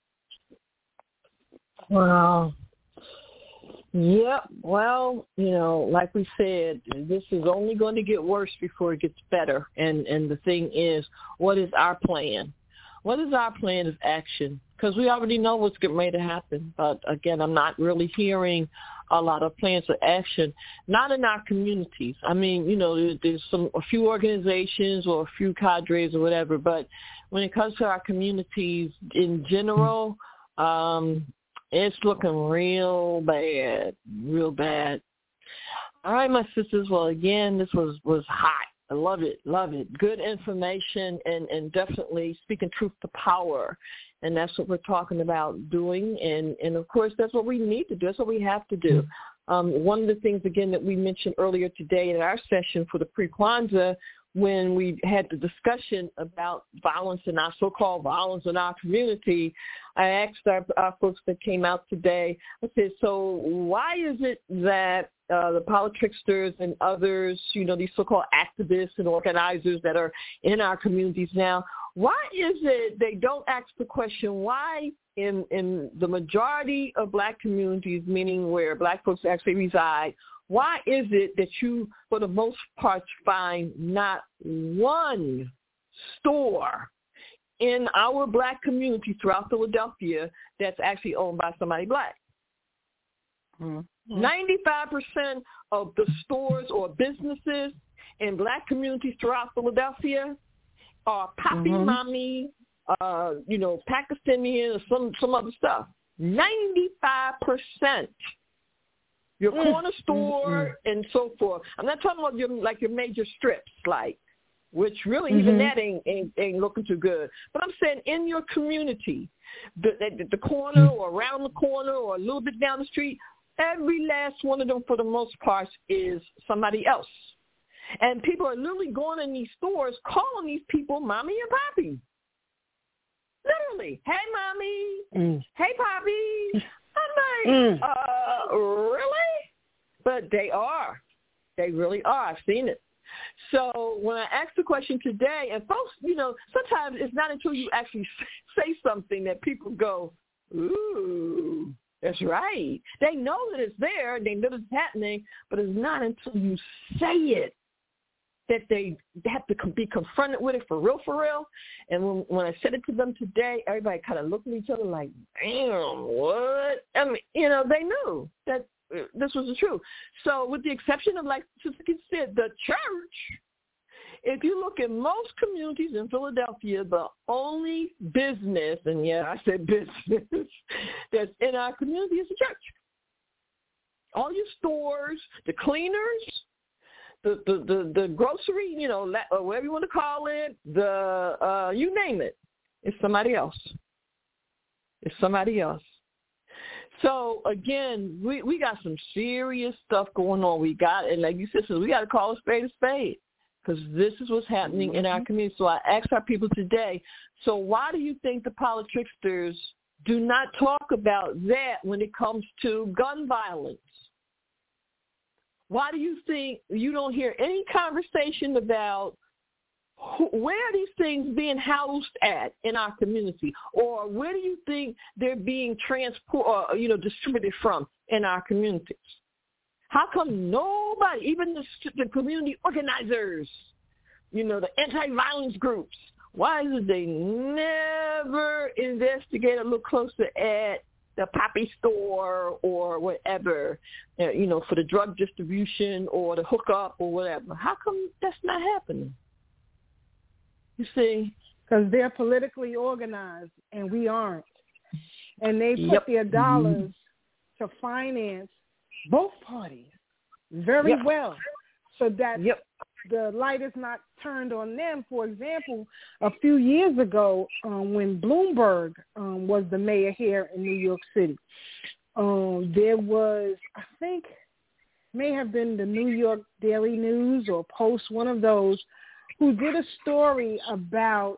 Wow. Yep. Well, like we said, this is only going to get worse before it gets better. And the thing is, what is our plan? What is our plan of action? Because we already know what's getting ready to happen. But, again, I'm not really hearing a lot of plans of action, not in our communities. I mean, there's a few organizations or a few cadres or whatever. But when it comes to our communities in general, it's looking real bad, real bad. All right, my sisters. Well, again, this was hot. I love it. Good information and definitely speaking truth to power. And that's what we're talking about doing. And of course, that's what we need to do. That's what we have to do. One of the things, again, that we mentioned earlier today in our session for the pre-Kwanzaa, when we had the discussion about violence and our so-called violence in our community, I asked our folks that came out today, I said, so why is it that the politricksters and others, these so-called activists and organizers that are in our communities now, why is it they don't ask the question why in the majority of black communities, meaning where black folks actually reside, why is it that you, for the most part, find not one store in our black community throughout Philadelphia that's actually owned by somebody black? 95% of the stores or businesses in black communities throughout Philadelphia are papi, mommy, Pakistani or some other stuff. 95%. Your corner store and so forth. I'm not talking about your major strips, which really even that ain't looking too good. But I'm saying in your community, the corner or around the corner or a little bit down the street, every last one of them for the most part is somebody else. And people are literally going in these stores calling these people mommy and papi. Literally. Hey, mommy. Hey, papi. I'm like, really? But they are. They really are. I've seen it. So when I asked the question today, and folks, sometimes it's not until you actually say something that people go, ooh, that's right. They know that it's there. They know it's happening, but it's not until you say it that they have to be confronted with it for real. And when I said it to them today, everybody kind of looked at each other like, damn, what? I mean, they knew that this was the truth. So with the exception of, like Sister Kid said, the church, if you look at most communities in Philadelphia, the only business, and yeah, I said business, that's in our community is a church. All your stores, the cleaners, the grocery, whatever you want to call it, you name it, it's somebody else. It's somebody else. So, again, we got some serious stuff going on. And like you said, we got to call a spade, because this is what's happening in our community. So I asked our people today, so why do you think the politricksters do not talk about that when it comes to gun violence? Why do you think you don't hear any conversation about where are these things being housed at in our community, or where do you think they're being distributed from in our communities? How come nobody, even the community organizers, the anti-violence groups, why is it they never investigate or look closer at the poppy store or whatever, for the drug distribution or the hookup or whatever? How come that's not happening? You see? Because they're politically organized and we aren't. And they put their dollars to finance both parties very well, so that the light is not turned on them. For example, a few years ago, when Bloomberg was the mayor here in New York City, there was, I think, may have been the New York Daily News or Post, one of those, who did a story about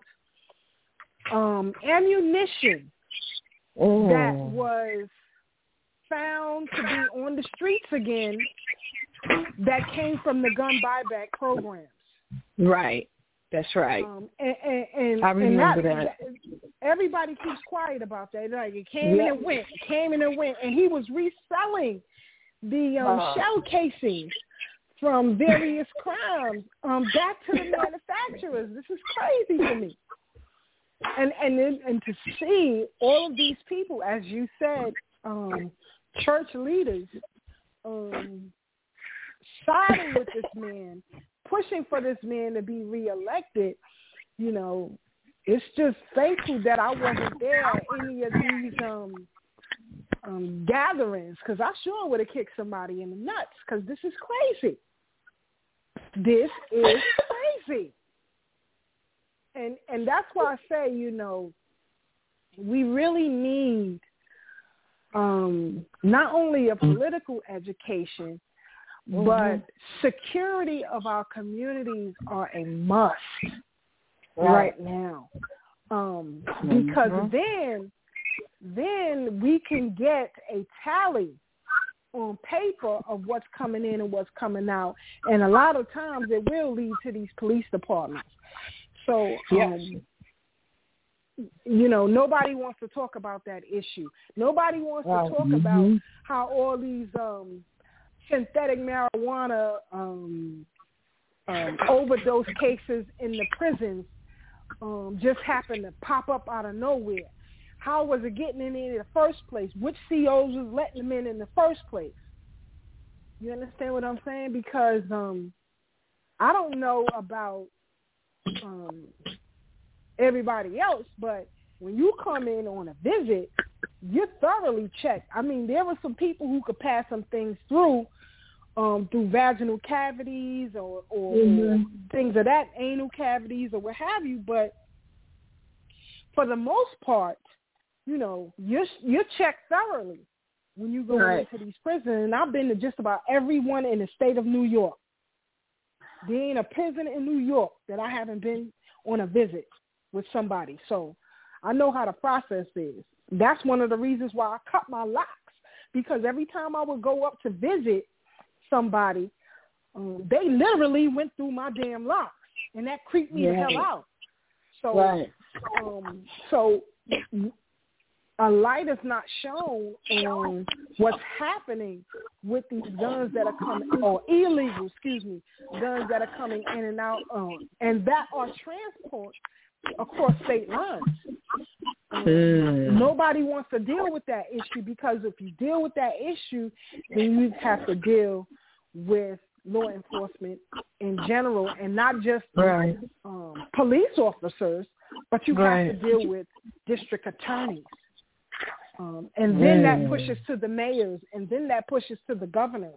ammunition that was found to be on the streets again that came from the gun buyback programs. Right. That's right. And I remember that. Everybody keeps quiet about that. Like, it came and it went. And he was reselling the shell casings from various crimes back to the manufacturers. This is crazy to me. And to see all of these people, as you said, church leaders siding with this man, pushing for this man to be reelected, it's just thankful that I wasn't there at any of these gatherings, because I sure would have kicked somebody in the nuts, because this is crazy. This is crazy. And that's why I say, we really need not only a political education, but security of our communities are a must right now. Because then we can get a tally on paper of what's coming in and what's coming out. And a lot of times it will lead to these police departments. So, nobody wants to talk about that issue. Nobody wants to talk about how all these synthetic marijuana overdose cases in the prisons just happen to pop up out of nowhere. How was it getting in the first place? Which COs was letting them in the first place? You understand what I'm saying? Because I don't know about everybody else, but when you come in on a visit, you're thoroughly checked. I mean, there were some people who could pass some things through vaginal cavities or things of that, anal cavities or what have you, but for the most part, you're checked thoroughly when you go into these prisons. And I've been to just about everyone in the state of New York. There ain't a prison in New York that I haven't been on a visit with somebody. So I know how the process is. That's one of the reasons why I cut my locks, because every time I would go up to visit somebody, they literally went through my damn locks, and that creeped me the hell out. So, so a light is not shown on what's happening with these guns that are coming, or illegal, guns that are coming in and out, and that are transported across state lines. Nobody wants to deal with that issue, because if you deal with that issue, then you have to deal with law enforcement in general, and not just police officers, but you have to deal with district attorneys. And then that pushes to the mayors, and then that pushes to the governors.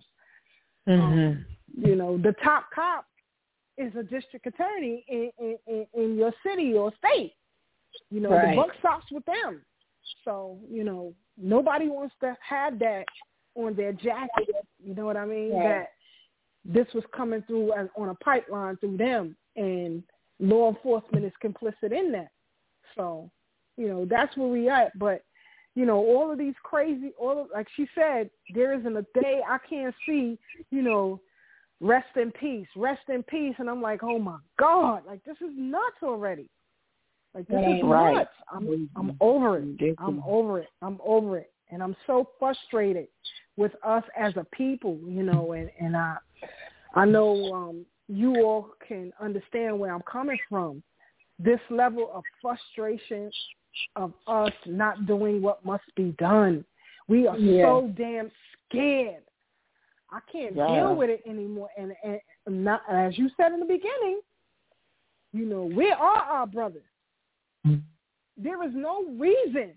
The top cop is a district attorney in your city or state. The buck stops with them. So, nobody wants to have that on their jacket. You know what I mean? That this was coming through on a pipeline through them, and law enforcement is complicit in that. So, that's where we at. But, all of these crazy, like she said, there isn't a day I can't see, rest in peace. And I'm like, oh my God, like this is nuts already. Like this is nuts. I'm over it. I'm over it. And I'm so frustrated with us as a people, and I know you all can understand where I'm coming from. This level of frustration of us not doing what must be done. We are so damn scared. I can't deal with it anymore. And not, as you said in the beginning, we are our brothers. There is no reason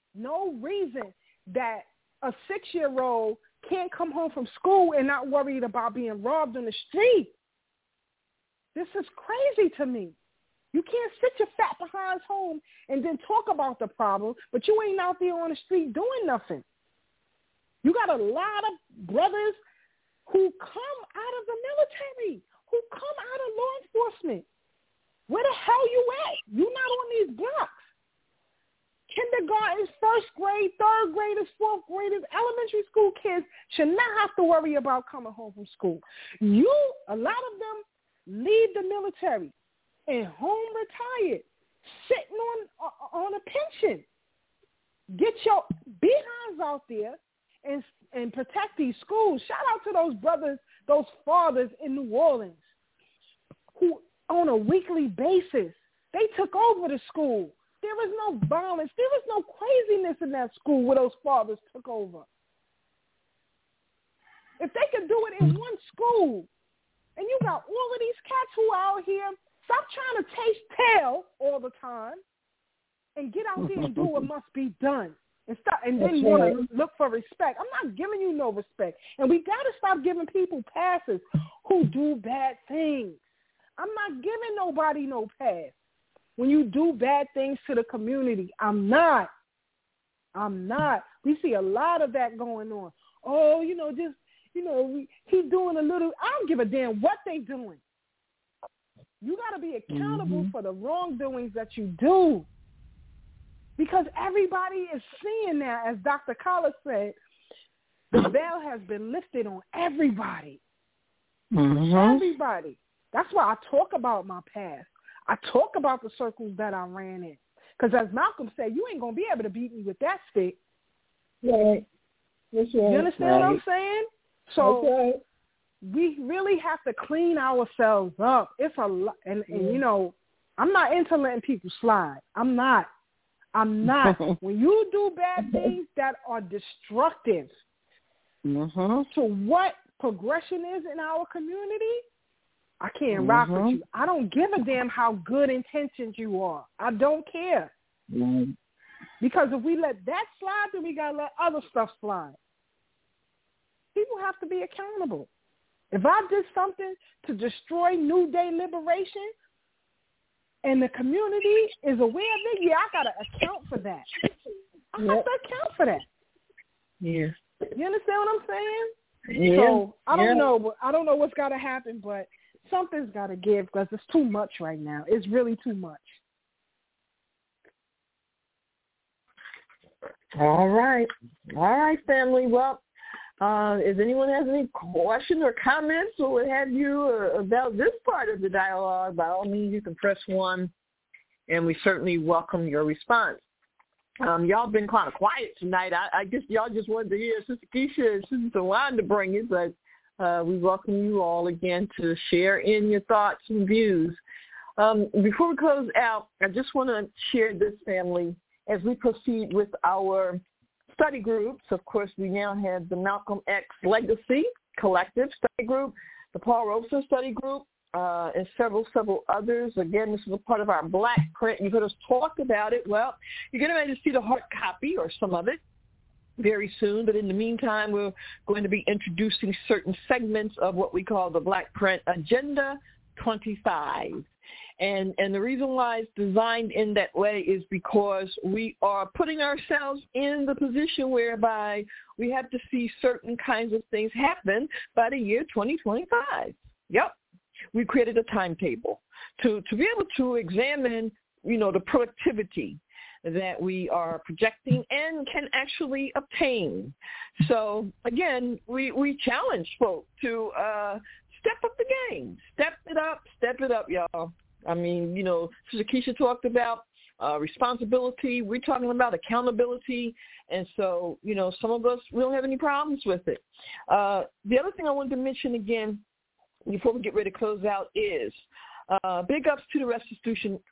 that a 6-year-old can't come home from school and not worried about being robbed in the street. This is crazy to me. You can't sit your fat behinds home and then talk about the problem, but you ain't out there on the street doing nothing. You got a lot of brothers who come out of the military, who come out of law enforcement. Where the hell you at? You not on these blocks. Kindergarten, first grade, third graders, fourth graders, elementary school kids should not have to worry about coming home from school. A lot of them leave the military and home retired, sitting on a pension. Get your behinds out there and protect these schools. Shout out to those brothers, those fathers in New Orleans who on a weekly basis, they took over the school. There was no violence. There was no craziness in that school where those fathers took over. If they could do it in one school, and you got all of these cats who are out here, stop trying to taste tail all the time and get out there and do what must be done. And then want to look for respect. I'm not giving you no respect. And we got to stop giving people passes who do bad things. I'm not giving nobody no pass. When you do bad things to the community, I'm not. We see a lot of that going on. Oh, he's doing a little. I don't give a damn what they doing. You got to be accountable for the wrongdoings that you do. Because everybody is seeing now, as Dr. Collar said, the veil has been lifted on everybody. Everybody. That's why I talk about my past. I talk about the circles that I ran in. Because as Malcolm said, you ain't going to be able to beat me with that stick. Right. You understand what I'm saying? So we really have to clean ourselves up. It's a lot. And I'm not into letting people slide. I'm not. When you do bad things that are destructive to what progression is in our community, I can't rock with you. I don't give a damn how good intentioned you are. I don't care. Because if we let that slide, then we got to let other stuff slide. People have to be accountable. If I did something to destroy New Day Liberation and the community is aware of it, I got to account for that. I have to account for that. Yeah. You understand what I'm saying? Yeah. So I don't know. I don't know what's got to happen, but something's got to give because it's too much right now. It's really too much. All right, family. Well, if anyone has any questions or comments or what have you about this part of the dialogue, by all means, you can press 1, and we certainly welcome your response. Y'all been kind of quiet tonight. I guess y'all just wanted to hear Sister Keisha and Sister Wanda bring it, but we welcome you all again to share in your thoughts and views. Before we close out, I just want to share this, family, as we proceed with our study groups. Of course, we now have the Malcolm X Legacy Collective Study Group. the Paul Robeson Study Group, and several others. Again, this is a part of our Black Print. You've heard us talk about it. Well, you're getting ready to see the hard copy or some of it very soon, but in the meantime, we're going to be introducing certain segments of what we call the Black Print Agenda 25. And the reason why it's designed in that way is because we are putting ourselves in the position whereby we have to see certain kinds of things happen by the year 2025. Yep. We created a timetable to be able to examine, the productivity that we are projecting and can actually obtain. So, again, we challenge folks to step up the game. Step it up, y'all. I mean, Sister Keisha talked about responsibility. We're talking about accountability. And so, some of us, we don't have any problems with it. The other thing I wanted to mention again before we get ready to close out is big ups to the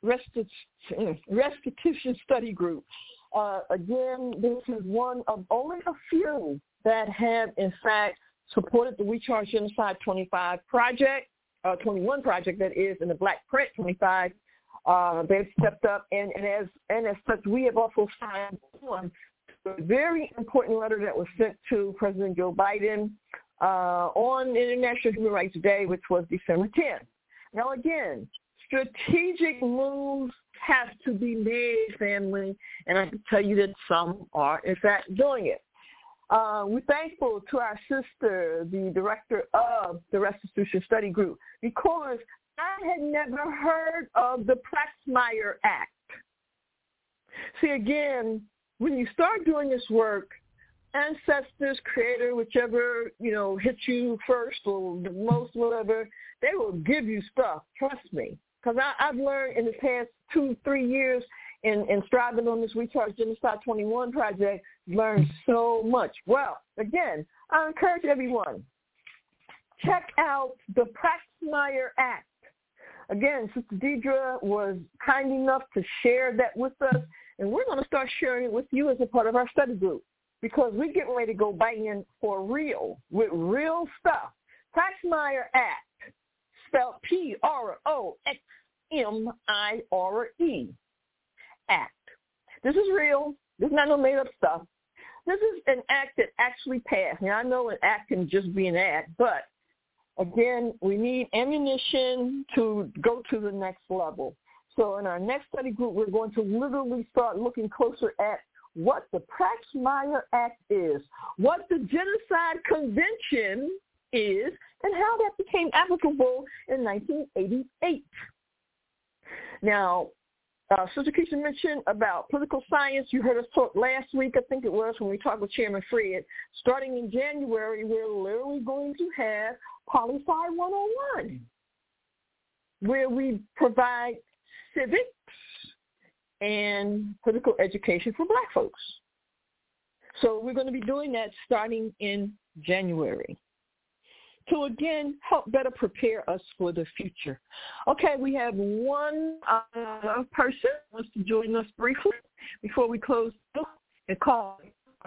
Restitution Study Group. Again, this is one of only a few that have, in fact, supported the We Charge Genocide 25 project, 21 project that is, in the Black Print 25. They've stepped up, and as such, we have also signed on a very important letter that was sent to President Joe Biden on International Human Rights Day, which was December 10th. Now, again, strategic moves have to be made, family, and I can tell you that some are, in fact, doing it. We're thankful to our sister, the director of the Restitution Study Group, because I had never heard of the Praxmire Act. See, again, when you start doing this work, ancestors, creator, whichever, hits you first or the most, whatever, they will give you stuff. Trust me. Because I've learned in the past 2-3 years in striving on this We Charge Genocide 21 project, learned so much. Well, again, I encourage everyone, check out the Praxmire Act. Again, Sister Deidre was kind enough to share that with us, and we're going to start sharing it with you as a part of our study group, because we're getting ready to go banging for real, with real stuff. Praxmire Act, spelled Proxmire Act. This is real. This is not no made-up stuff. This is an act that actually passed. Now, I know an act can just be an act, but, again, we need ammunition to go to the next level. So in our next study group, we're going to literally start looking closer at what the Praxmire Act is, what the Genocide Convention is, and how that became applicable in 1988. Now, Sister Keisha mentioned about political science. You heard us talk last week, I think it was, when we talked with Chairman Fred. Starting in January, we're literally going to have Poli-Sci 101, where we provide civics and political education for Black folks. So we're going to be doing that starting in January to, again, help better prepare us for the future. Okay, we have one person who wants to join us briefly before we close and call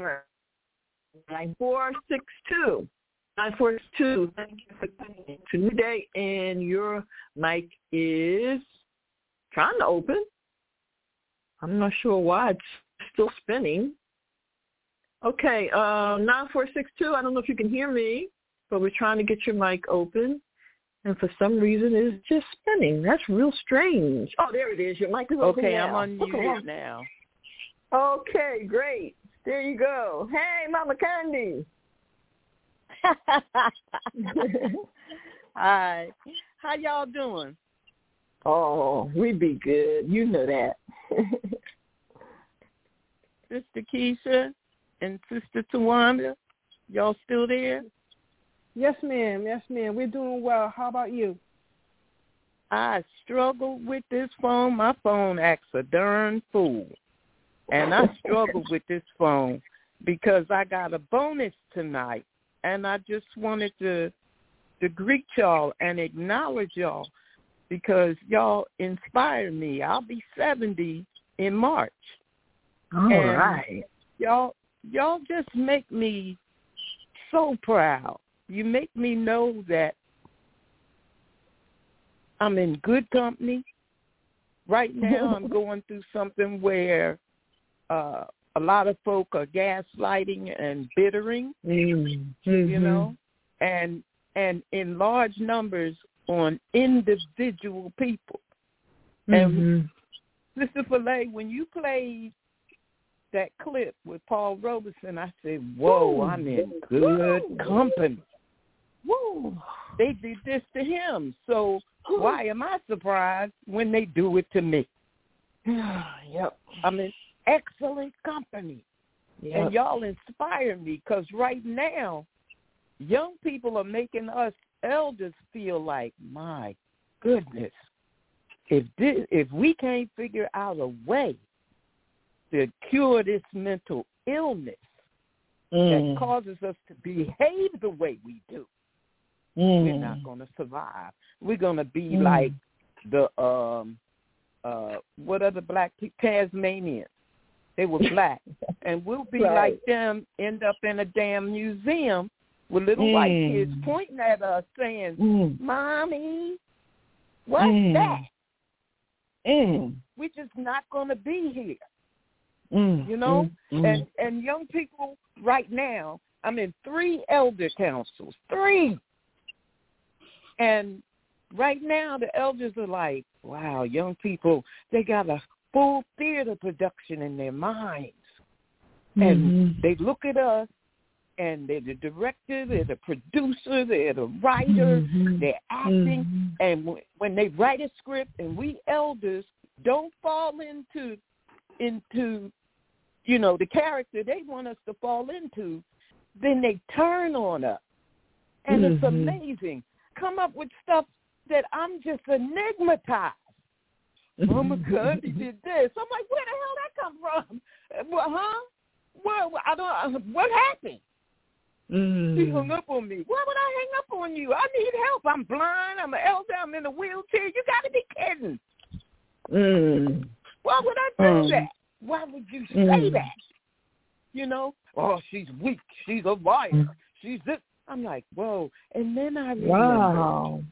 9462. 942. Thank you for coming in to New Day, and your mic is trying to open. I'm not sure why it's still spinning. Okay, 9462. I don't know if you can hear me, but we're trying to get your mic open, and for some reason it's just spinning. That's real strange. Oh, there it is. Your mic is open okay, now. I'm unmuted now. Okay, great. There you go. Hey, Mama Candy. Hi. How y'all doing? Oh, we be good. You know that. Sister Keisha and Sister Tawanda, y'all still there? Yes, ma'am. Yes, ma'am. We're doing well. How about you? I struggle with this phone. My phone acts a darn fool. And I struggle with this phone because I got a bonus tonight. And I just wanted to greet y'all and acknowledge y'all because y'all inspire me. I'll be 70 in March. All right. Y'all just make me so proud. You make me know that I'm in good company. Right now I'm going through something where a lot of folk are gaslighting and bittering, you know, and in large numbers on individual people. And Mr. Filet, when you played that clip with Paul Robeson, I said, whoa, I'm in good company. Woo. They did this to him, so why am I surprised when they do it to me? Yep. I'm in excellent company. Yep. And y'all inspire me, because right now, young people are making us elders feel like, my goodness, if we can't figure out a way to cure this mental illness that causes us to behave the way we do, we're not going to survive. We're going to be like the, what other black people, Tasmanians. They were black. And we'll be like them, end up in a damn museum with little white kids pointing at us saying, Mommy, what's that? We're just not going to be here. You know? And young people right now, I'm in 3 elder councils, 3. And right now the elders are like, wow, young people, they got a full theater production in their minds. And they look at us, and they're the director, they're the producer, they're the writer, they're acting. And when they write a script and we elders don't fall into you know, the character they want us to fall into, then they turn on us. And it's amazing. Come up with stuff that I'm just enigmatized. Oh, my God, he did this. I'm like, where the hell that come from? Well, Well, I don't. What happened? She hung up on me. Why would I hang up on you? I need help. I'm blind. I'm an elder. I'm in a wheelchair. You got to be kidding. Why would I do that? Why would you say that? You know? Oh, she's weak. She's a liar. She's this. I'm like, whoa. And then I remember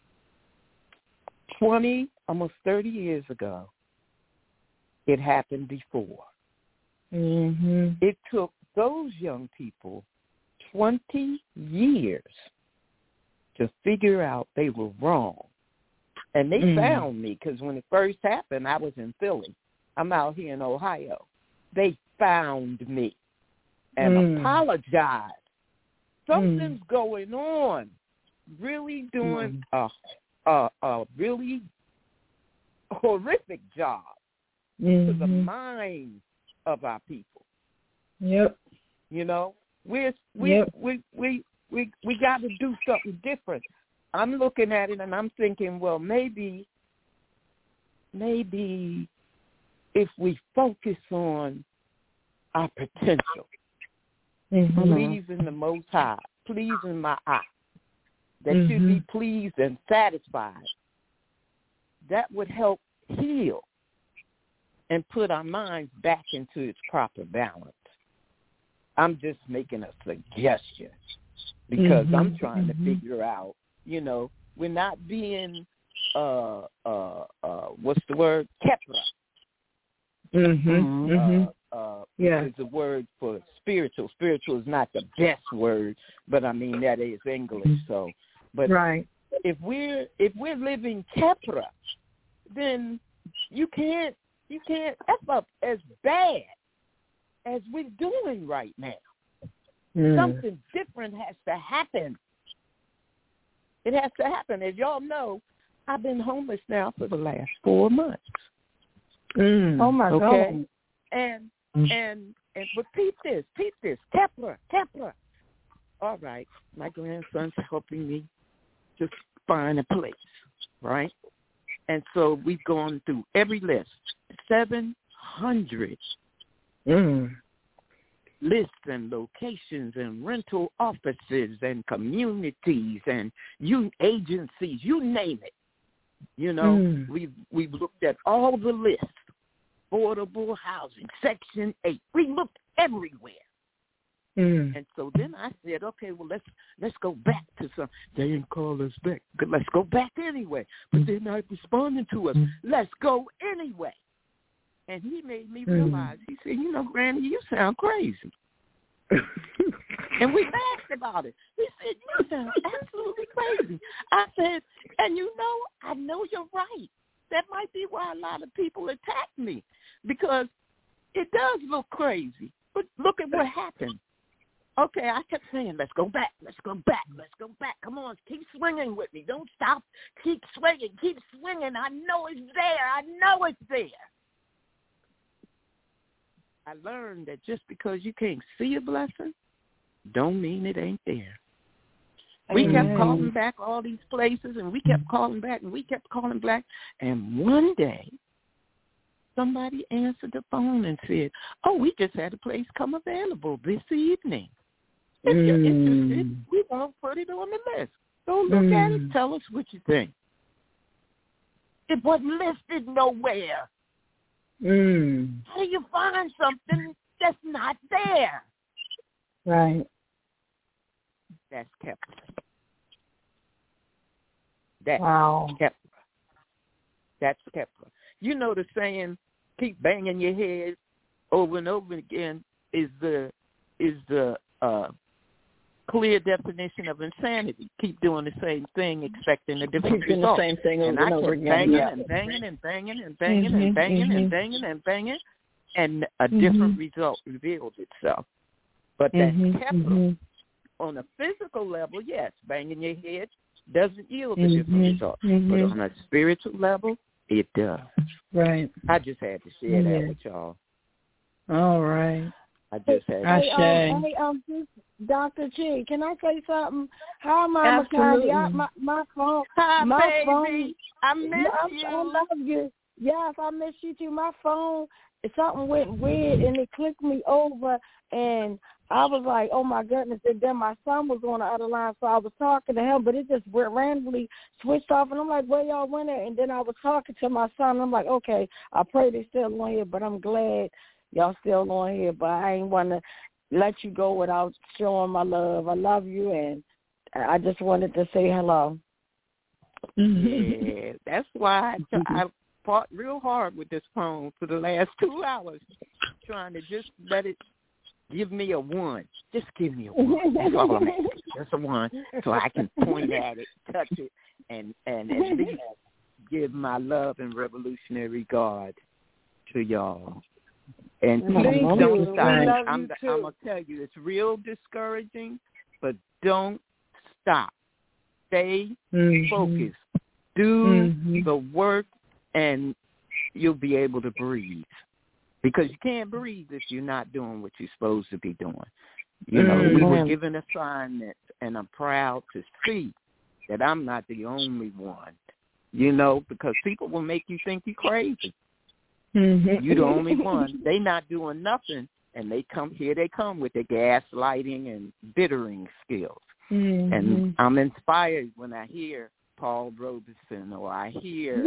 20, almost 30 years ago, it happened before. It took those young people 20 years to figure out they were wrong. And they found me, because when it first happened, I was in Philly. I'm out here in Ohio. They found me and apologized. Something's going on. Really doing a really horrific job to the minds of our people. Yep. You know, we got to do something different. I'm looking at it and I'm thinking, well, maybe if we focus on our potential, pleasing the Most High, pleasing my eye, that should be pleased and satisfied, that would help heal and put our minds back into its proper balance. I'm just making a suggestion because I'm trying to figure out, you know, we're not being, what's the word? Kepra. Is the word for spiritual. Spiritual is not the best word, but I mean that is English. So, but if we're living Kepra, then you can't F up as bad as we're doing right now. Something different has to happen. It has to happen. As y'all know, I've been homeless now for the last 4 months. Oh my God! And but peep this, Kepler. All right, my grandson's helping me to find a place, right? And so we've gone through every list, 700 lists and locations and rental offices and communities and agencies, you name it. You know, we've looked at all the lists, affordable housing, Section 8. We looked everywhere. And so then I said, okay, well, let's go back to some. They didn't call us back. Let's go back anyway. But they're not responding to us. Let's go anyway. And he made me realize, he said, you know, Granny, you sound crazy. And we laughed about it. He said, you sound absolutely crazy. I said, and you know, I know you're right. That might be why a lot of people attack me, because it does look crazy. But look at what happened. Okay, I kept saying, let's go back, let's go back, let's go back. Come on, keep swinging with me. Don't stop. Keep swinging, keep swinging. I know it's there. I know it's there. I learned that just because you can't see a blessing, don't mean it ain't there. We kept calling back all these places, and we kept calling back, and we kept calling back. And one day, somebody answered the phone and said, oh, we just had a place come available this evening. If you're interested, we won't put it on the list. So look at it. Tell us what you think. It wasn't listed nowhere. How do you find something that's not there? Right. That's Kepler. That's Kepler. You know the saying, keep banging your head over and over again is the clear definition of insanity. Keep doing the same thing, expecting a different result. The same thing over and over again. And banging and banging and banging and banging and banging and banging, and a different result revealed itself. But that Kepler, on a physical level, yes, banging your head doesn't yield a different result. But on a spiritual level, it does. Right. I just had to share that with y'all. All right. I just had to Dr. G, can I say something? Hi, Mama Candy. My phone. Hi, my baby. Phone, I miss you. I love you. Yes, I miss you too. My phone, something went weird, and it clicked me over, and I was like, oh, my goodness. And then my son was on the other line, so I was talking to him, but it just randomly switched off. And I'm like, where y'all went at? And then I was talking to my son. And I'm like, okay, I pray they're still on here, but I'm glad y'all still on here. But I ain't want to let you go without showing my love. I love you, and I just wanted to say hello. Yeah, that's why I fought real hard with this phone for the last 2 hours, trying to just let it give me a one. Just give me a one. That's all I'm asking. Just a one, so I can point at it, touch it, and at least give my love and revolutionary God to y'all. And please don't stop. I'm going to tell you, it's real discouraging, but don't stop. Stay focused. Do the work, and you'll be able to breathe. Because you can't breathe if you're not doing what you're supposed to be doing. You know, we were given assignments, and I'm proud to see that I'm not the only one, you know, because people will make you think you're crazy. You're the only one. They not doing nothing, and they come with their gaslighting and bittering skills. And I'm inspired when I hear Paul Robeson, or I hear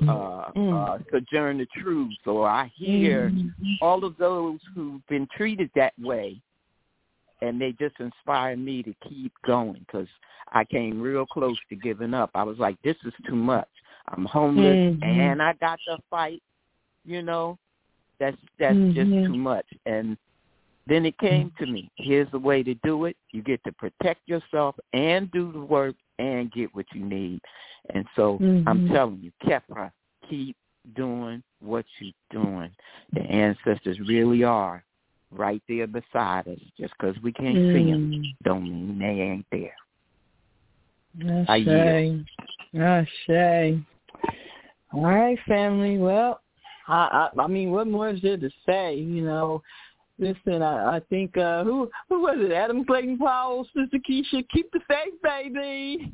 Sojourner Truth, or I hear all of those who've been treated that way, and they just inspire me to keep going, because I came real close to giving up. I was like, this is too much. I'm homeless, and I got to fight, you know. That's just too much. And then it came to me. Here's the way to do it. You get to protect yourself and do the work and get what you need. And so I'm telling you, Kepra, keep doing what you're doing. The ancestors really are right there beside us. Just because we can't see them don't mean they ain't there. Ashe. All right, family. Well, I mean, what more is there to say, you know? Listen, I think, who was it? Adam Clayton Powell, Sister Keisha, keep the faith, baby.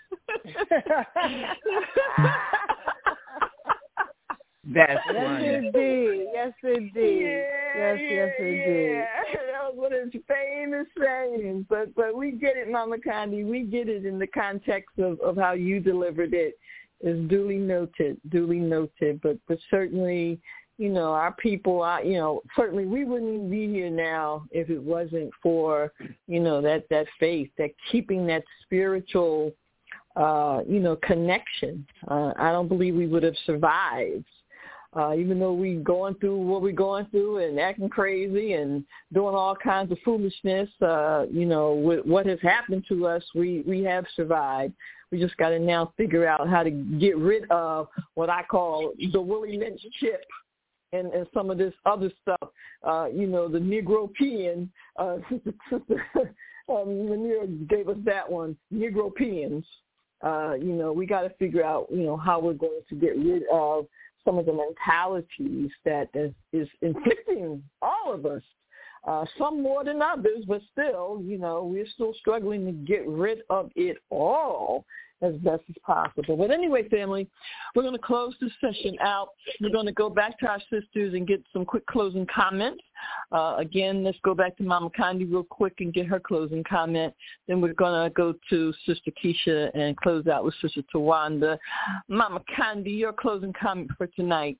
That's funny. Yes, indeed. Yes, indeed. That was one of his famous sayings. But we get it, Mama Condi. We get it in the context of how you delivered it. Is duly noted. But certainly, our people, certainly we wouldn't even be here now if it wasn't for, that faith, that keeping that spiritual, connection. I don't believe we would have survived. Even though we going through what we're going through and acting crazy and doing all kinds of foolishness, with what has happened to us, we have survived. We just got to now figure out how to get rid of what I call the Willie Lynch chip and some of this other stuff, the Negropean, Sister Manira gave us that one, Negropeans. We got to figure out, how we're going to get rid of some of the mentalities that is inflicting all of us, some more than others, but still, we're still struggling to get rid of it all as best as possible. But anyway, family, we're going to close this session out. We're going to go back to our sisters and get some quick closing comments. Again, let's go back to Mama Condi real quick and get her closing comment. Then we're going to go to Sister Keisha and close out with Sister Tawanda. Mama Condi, your closing comment for tonight.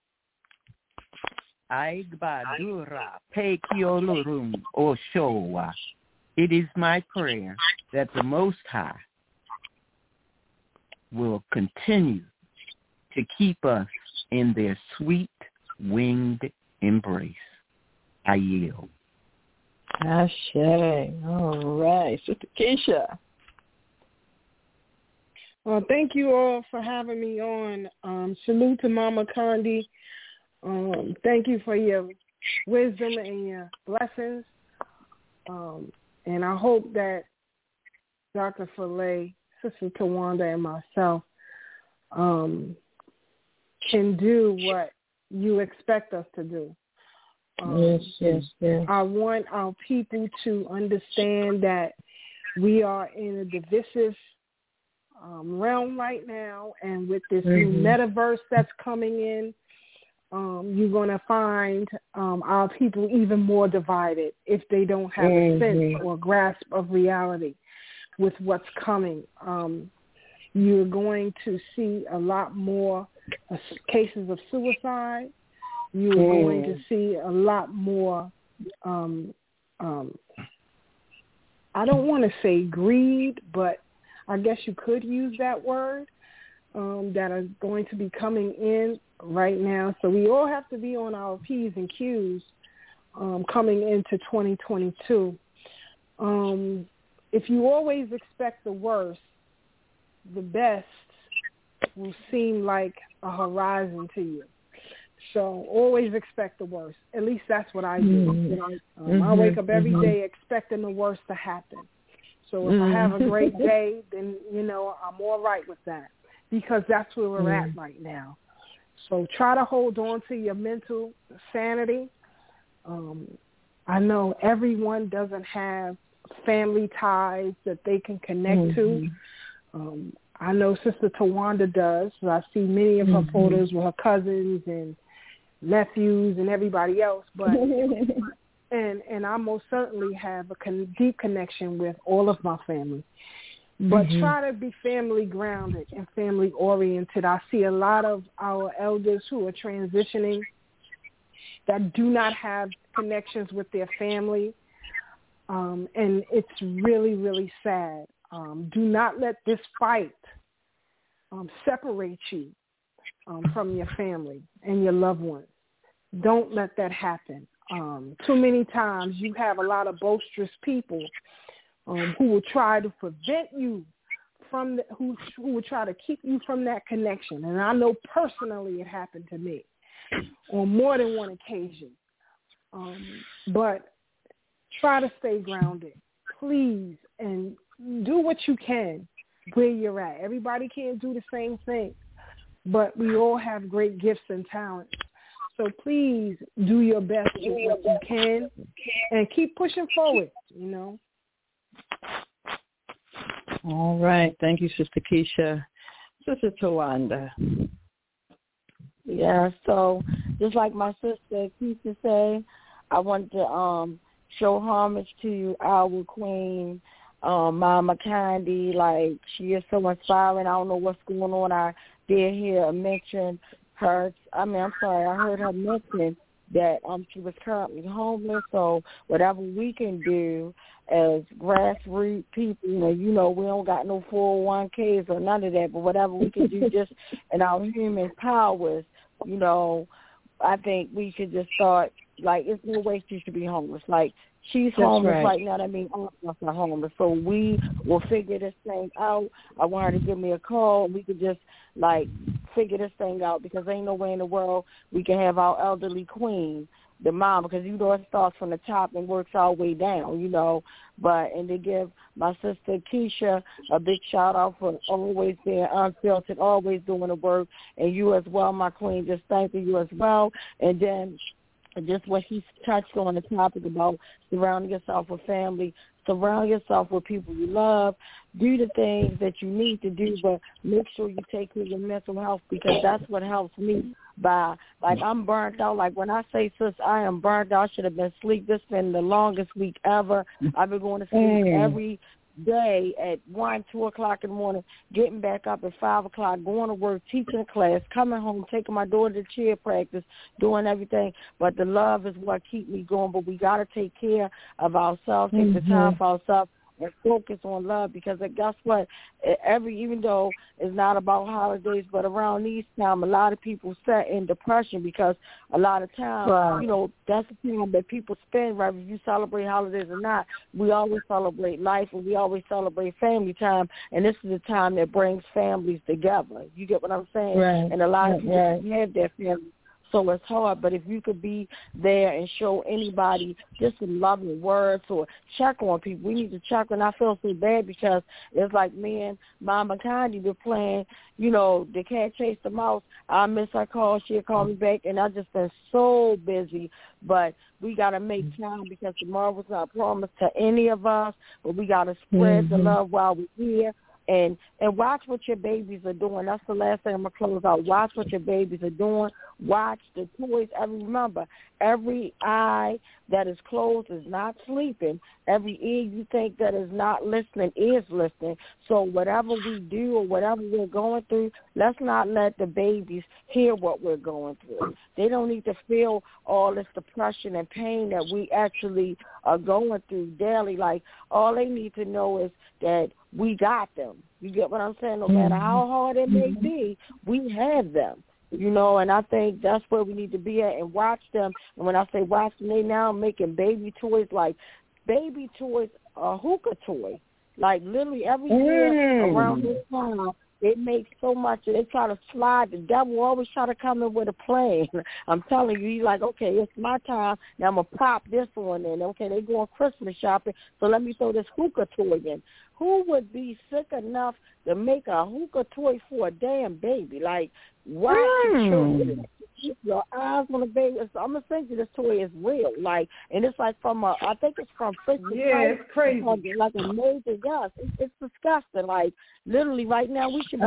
Aigbadura Pekiolorum Oshowa. It is my prayer that the Most High will continue to keep us in their sweet winged embrace. I yield. Ashe. All right. Sister Keisha. Well, thank you all for having me on. Salute to Mama Condi. Thank you for your wisdom and your blessings. And I hope that Dr. Filet, Sister Tawanda, and myself can do what you expect us to do. Yes. I want our people to understand that we are in a divisive realm right now, and with this new metaverse that's coming in, you're going to find our people even more divided if they don't have a sense or grasp of reality with what's coming. You're going to see a lot more cases of suicide. You're going to see a lot more, I don't want to say greed, but I guess you could use that word, that are going to be coming in right now. So we all have to be on our P's and Q's coming into 2022. If you always expect the worst, the best will seem like a horizon to you. So always expect the worst. At least that's what I do. I wake up every day expecting the worst to happen. So if I have a great day, then, I'm all right with that, because that's where we're at right now. So try to hold on to your mental sanity. I know everyone doesn't have family ties that they can connect to. I know Sister Tawanda does. So I see many of her photos with her cousins and nephews and everybody else. But and I most certainly have a deep connection with all of my family. But try to be family grounded and family oriented. I see a lot of our elders who are transitioning that do not have connections with their family. And it's really, really sad. Do not let this fight separate you from your family and your loved ones. Don't let that happen. Too many times you have a lot of boisterous people who will try to prevent you from who will try to keep you from that connection. And I know personally it happened to me on more than one occasion. But try to stay grounded, please, and do what you can where you're at. Everybody can't do the same thing, but we all have great gifts and talents. So please do your best with what you can and keep pushing forward, All right. Thank you, Sister Keisha. Sister Tawanda. Yeah, so just like my sister Keisha said, I want to show homage to our queen, Mama Condi. Like, she is so inspiring. I don't know what's going on. I did hear mention I heard her mention that she was currently homeless. So whatever we can do as grassroots people, we don't got no 401ks or none of that, but whatever we can do just in our human powers, I think we should just start, like, it's no way she should be homeless. Like, she's homeless right now. That means all of us are homeless. So we will figure this thing out. I want her to give me a call. We could just, like, figure this thing out, because ain't no way in the world we can have our elderly queen, the mom, because it starts from the top and works all the way down, And to give my sister Keisha a big shout out for always being unfiltered, always doing the work, and you as well, my queen. Just thanking you as well. And then just what she touched on the topic about surrounding yourself with family, surround yourself with people you love, do the things that you need to do, but make sure you take care of your mental health, because that's what helps me. I'm burnt out. Like, when I say, sis, I am burnt out. I should have been asleep. This has been the longest week ever. I've been going to sleep every day at 1, 2 o'clock in the morning, getting back up at 5 o'clock, going to work, teaching a class, coming home, taking my daughter to cheer practice, doing everything. But the love is what keeps me going. But we got to take care of ourselves, take the time for ourselves, and focus on love, because guess what? Even though it's not about holidays, but around these time, a lot of people set in depression, because a lot of times, that's the time that people spend, right? If you celebrate holidays or not, we always celebrate life, and we always celebrate family time, and this is the time that brings families together. You get what I'm saying? Right. And a lot of people have their family. So it's hard, but if you could be there and show anybody just some loving words or check on people, we need to check. And I feel so bad, because it's like me and Mama Condi were playing, the cat chased the mouse. I miss her call. She'll call me back, and I've just been so busy. But we got to make time, because tomorrow's not promised to any of us, but we got to spread the love while we're here. And watch what your babies are doing. That's the last thing I'm going to close out. Watch what your babies are doing. Watch the toys. Remember, every eye that is closed is not sleeping. Every ear you think that is not listening is listening. So whatever we do or whatever we're going through, let's not let the babies hear what we're going through. They don't need to feel all this depression and pain that we actually are going through daily. Like, all they need to know is that we got them. You get what I'm saying? No matter how hard it may be, we have them. And I think that's where we need to be at, and watch them. And when I say watch them, they now making baby toys, like baby toys, a hookah toy. Like, literally every year around this time, they make so much. They try to slide. The devil always try to come in with a plan. I'm telling you, he's like, okay, it's my time. Now I'm going to pop this one in. Okay, they going Christmas shopping, so let me throw this hookah toy in. Who would be sick enough to make a hookah toy for a damn baby? Like, watch children. Keep your eyes on the baby. So I'm going to think this toy is real. Like, and it's like I think it's from Fisher Price. Yeah, it's crazy. Like a major dust. It's disgusting. Like, literally right now we should be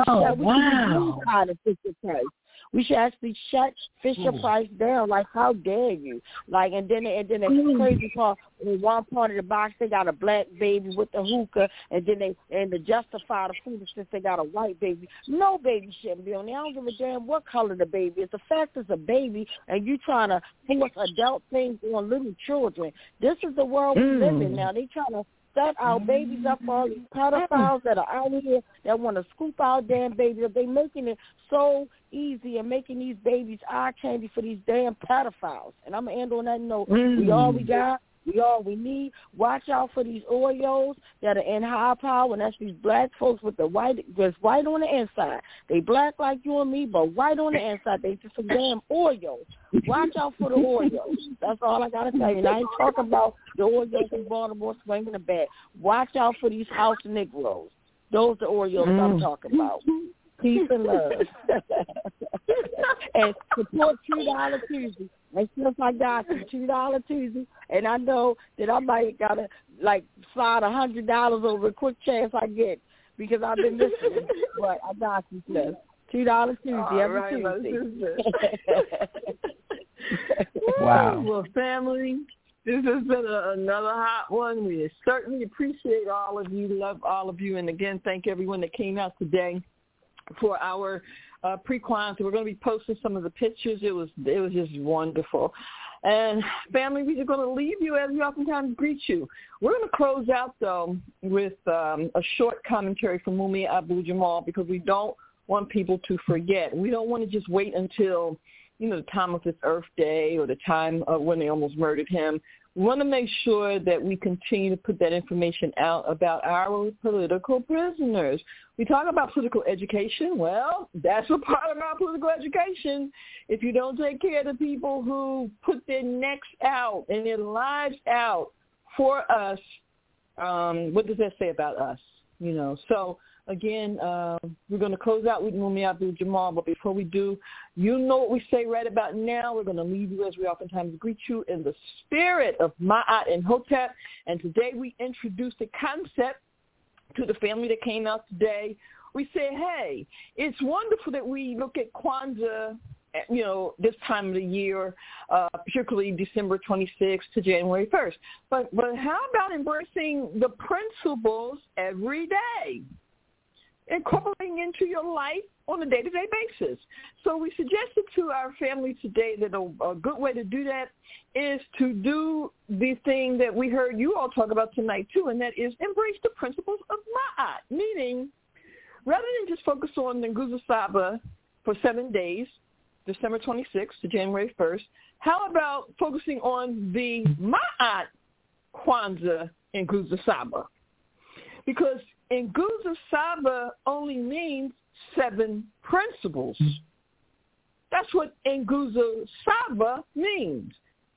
out of Fisher Price. We should actually shut Fisher Price down. Like, how dare you? Like, and then it's crazy part. In one part of the box, they got a black baby with the hookah, and then to justify the foolishness, they got a white baby. No baby shouldn't be on there. I don't give a damn what color the baby is. The fact it's a baby, and you trying to force adult things on little children. This is the world we live in now. They trying to set our babies up for all these pedophiles that are out here that want to scoop our damn babies. They making it so easy and making these babies eye candy for these damn pedophiles. And I'm going to end on that note. We all we got. We all we need. Watch out for these Oreos that are in high power, and that's these black folks with the white, just white on the inside. They black like you and me, but white on the inside. They just some damn Oreos. Watch out for the Oreos. That's all I got to tell you. And I ain't talking about the Oreos in Baltimore swinging the bat. Watch out for these house Negroes. Those are the Oreos I'm talking about. Peace and love. And support $2 Tuesday. And since I got you, $2 Tuesday, and I know that I might gotta slide $100 over a quick chance I get because I've been missing. But I got you, sis. $2 Tuesday every Tuesday. Wow. Well, family, this has been another hot one. We certainly appreciate all of you, love all of you, and again, thank everyone that came out today for our pre-Kwanzaa. We're going to be posting some of the pictures. It was just wonderful. And family, we're just going to leave you as we oftentimes greet you. We're going to close out, though, with a short commentary from Mumia Abu-Jamal, because we don't want people to forget. We don't want to just wait until, the time of his Earth Day or the time of when they almost murdered him. We want to make sure that we continue to put that information out about our political prisoners. We talk about political education. Well, that's a part of our political education. If you don't take care of the people who put their necks out and their lives out for us, what does that say about us? So again, we're going to close out with Mumia Abu-Jamal, but before we do, you know what we say right about now. We're going to leave you as we oftentimes greet you in the spirit of Ma'at and Hotep, and today we introduced a concept to the family that came out today. We say, hey, it's wonderful that we look at Kwanzaa, this time of the year, particularly December 26th to January 1st. But how about embracing the principles every day? Incorporating into your life on a day-to-day basis. So we suggested to our family today that a good way to do that is to do the thing that we heard you all talk about tonight too, and that is embrace the principles of Ma'at, meaning rather than just focus on the Nguzo Saba for 7 days, December 26th to January 1st, how about focusing on the Ma'at Kwanzaa and Nguzo Saba? Because Nguzo Saba only means 7 principles. That's what Nguzo Saba means,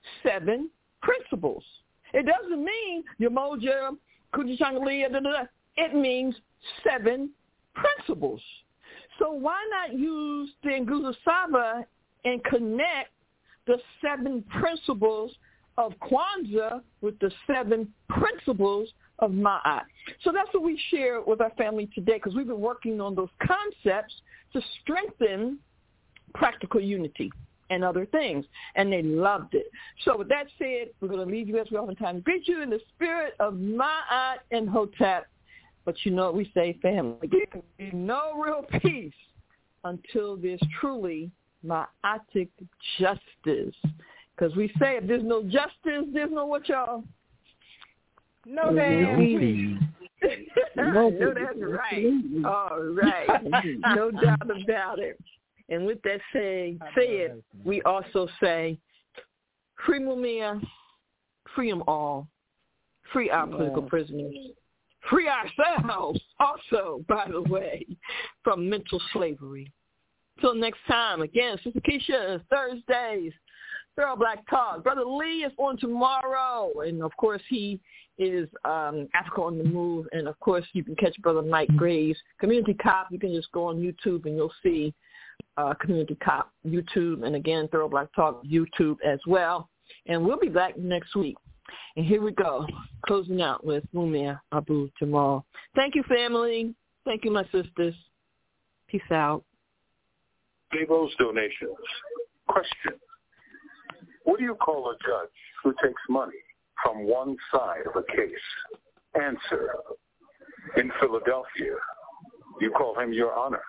7 principles. It doesn't mean Yamoja, Kujichanglia, It means 7 principles. So why not use the Nguzo Saba and connect the 7 principles of Kwanzaa with the 7 principles of Ma'at. So that's what we share with our family today, because we've been working on those concepts to strengthen practical unity and other things, and they loved it. So with that said, we're going to leave you as we oftentimes greet you in the spirit of Ma'at and Hotep. But you know what we say, family, there can be no real peace until there's truly Ma'atic justice. Because we say if there's no justice, there's no what, y'all? No damn peace. No, that's right. All right. No doubt about it. And with that said, we also say, free Mumia, free them all, free our political prisoners, free ourselves also, by the way, from mental slavery. Till next time, again, Sister Keisha, Thursdays, Thorough Black Talk. Brother Lee is on tomorrow, and of course he is Africa on the Move, and of course you can catch Brother Mike Graves, Community Cop. You can just go on YouTube and you'll see Community Cop YouTube, and again Thorough Black Talk YouTube as well. And we'll be back next week. And here we go, closing out with Mumia Abu-Jamal. Thank you, family. Thank you, my sisters. Peace out. Sabo's donations. Question. What do you call a judge who takes money from one side of a case? Answer. In Philadelphia, you call him Your Honor.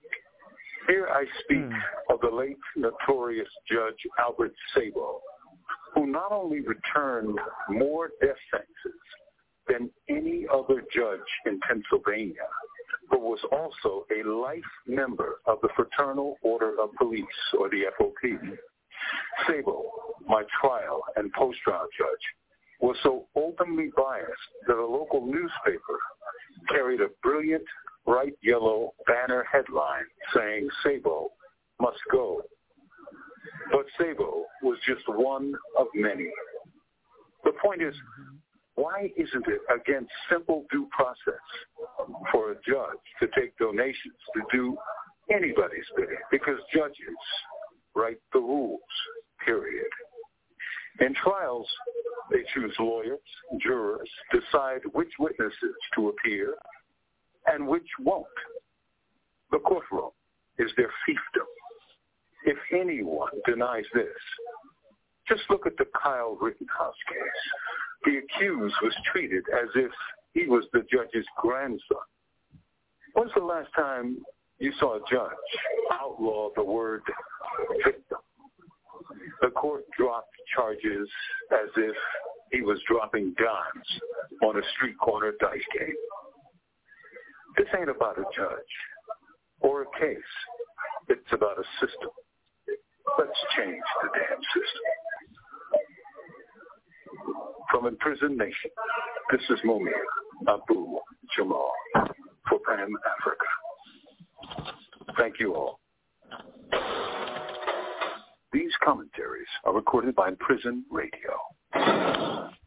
Here I speak of the late notorious Judge Albert Sabo, who not only returned more death sentences than any other judge in Pennsylvania, but was also a life member of the Fraternal Order of Police, or the FOP. Sabo, my trial and post-trial judge, was so openly biased that a local newspaper carried a brilliant bright yellow banner headline saying, Sabo must go. But Sabo was just one of many. The point is, why isn't it against simple due process for a judge to take donations to do anybody's bidding? Because judges write the rules, period. In trials, they choose lawyers, jurors, decide which witnesses to appear and which won't. The courtroom is their fiefdom. If anyone denies this, just look at the Kyle Rittenhouse case. The accused was treated as if he was the judge's grandson. When's the last time You saw a judge outlaw the word victim. The court dropped charges as if he was dropping dimes on a street corner dice game. This ain't about a judge or a case. It's about a system. Let's change the damn system. From Imprisoned Nation, this is Mumia Abu Jamal for Pan Africa. Thank you all. These commentaries are recorded by Prison Radio.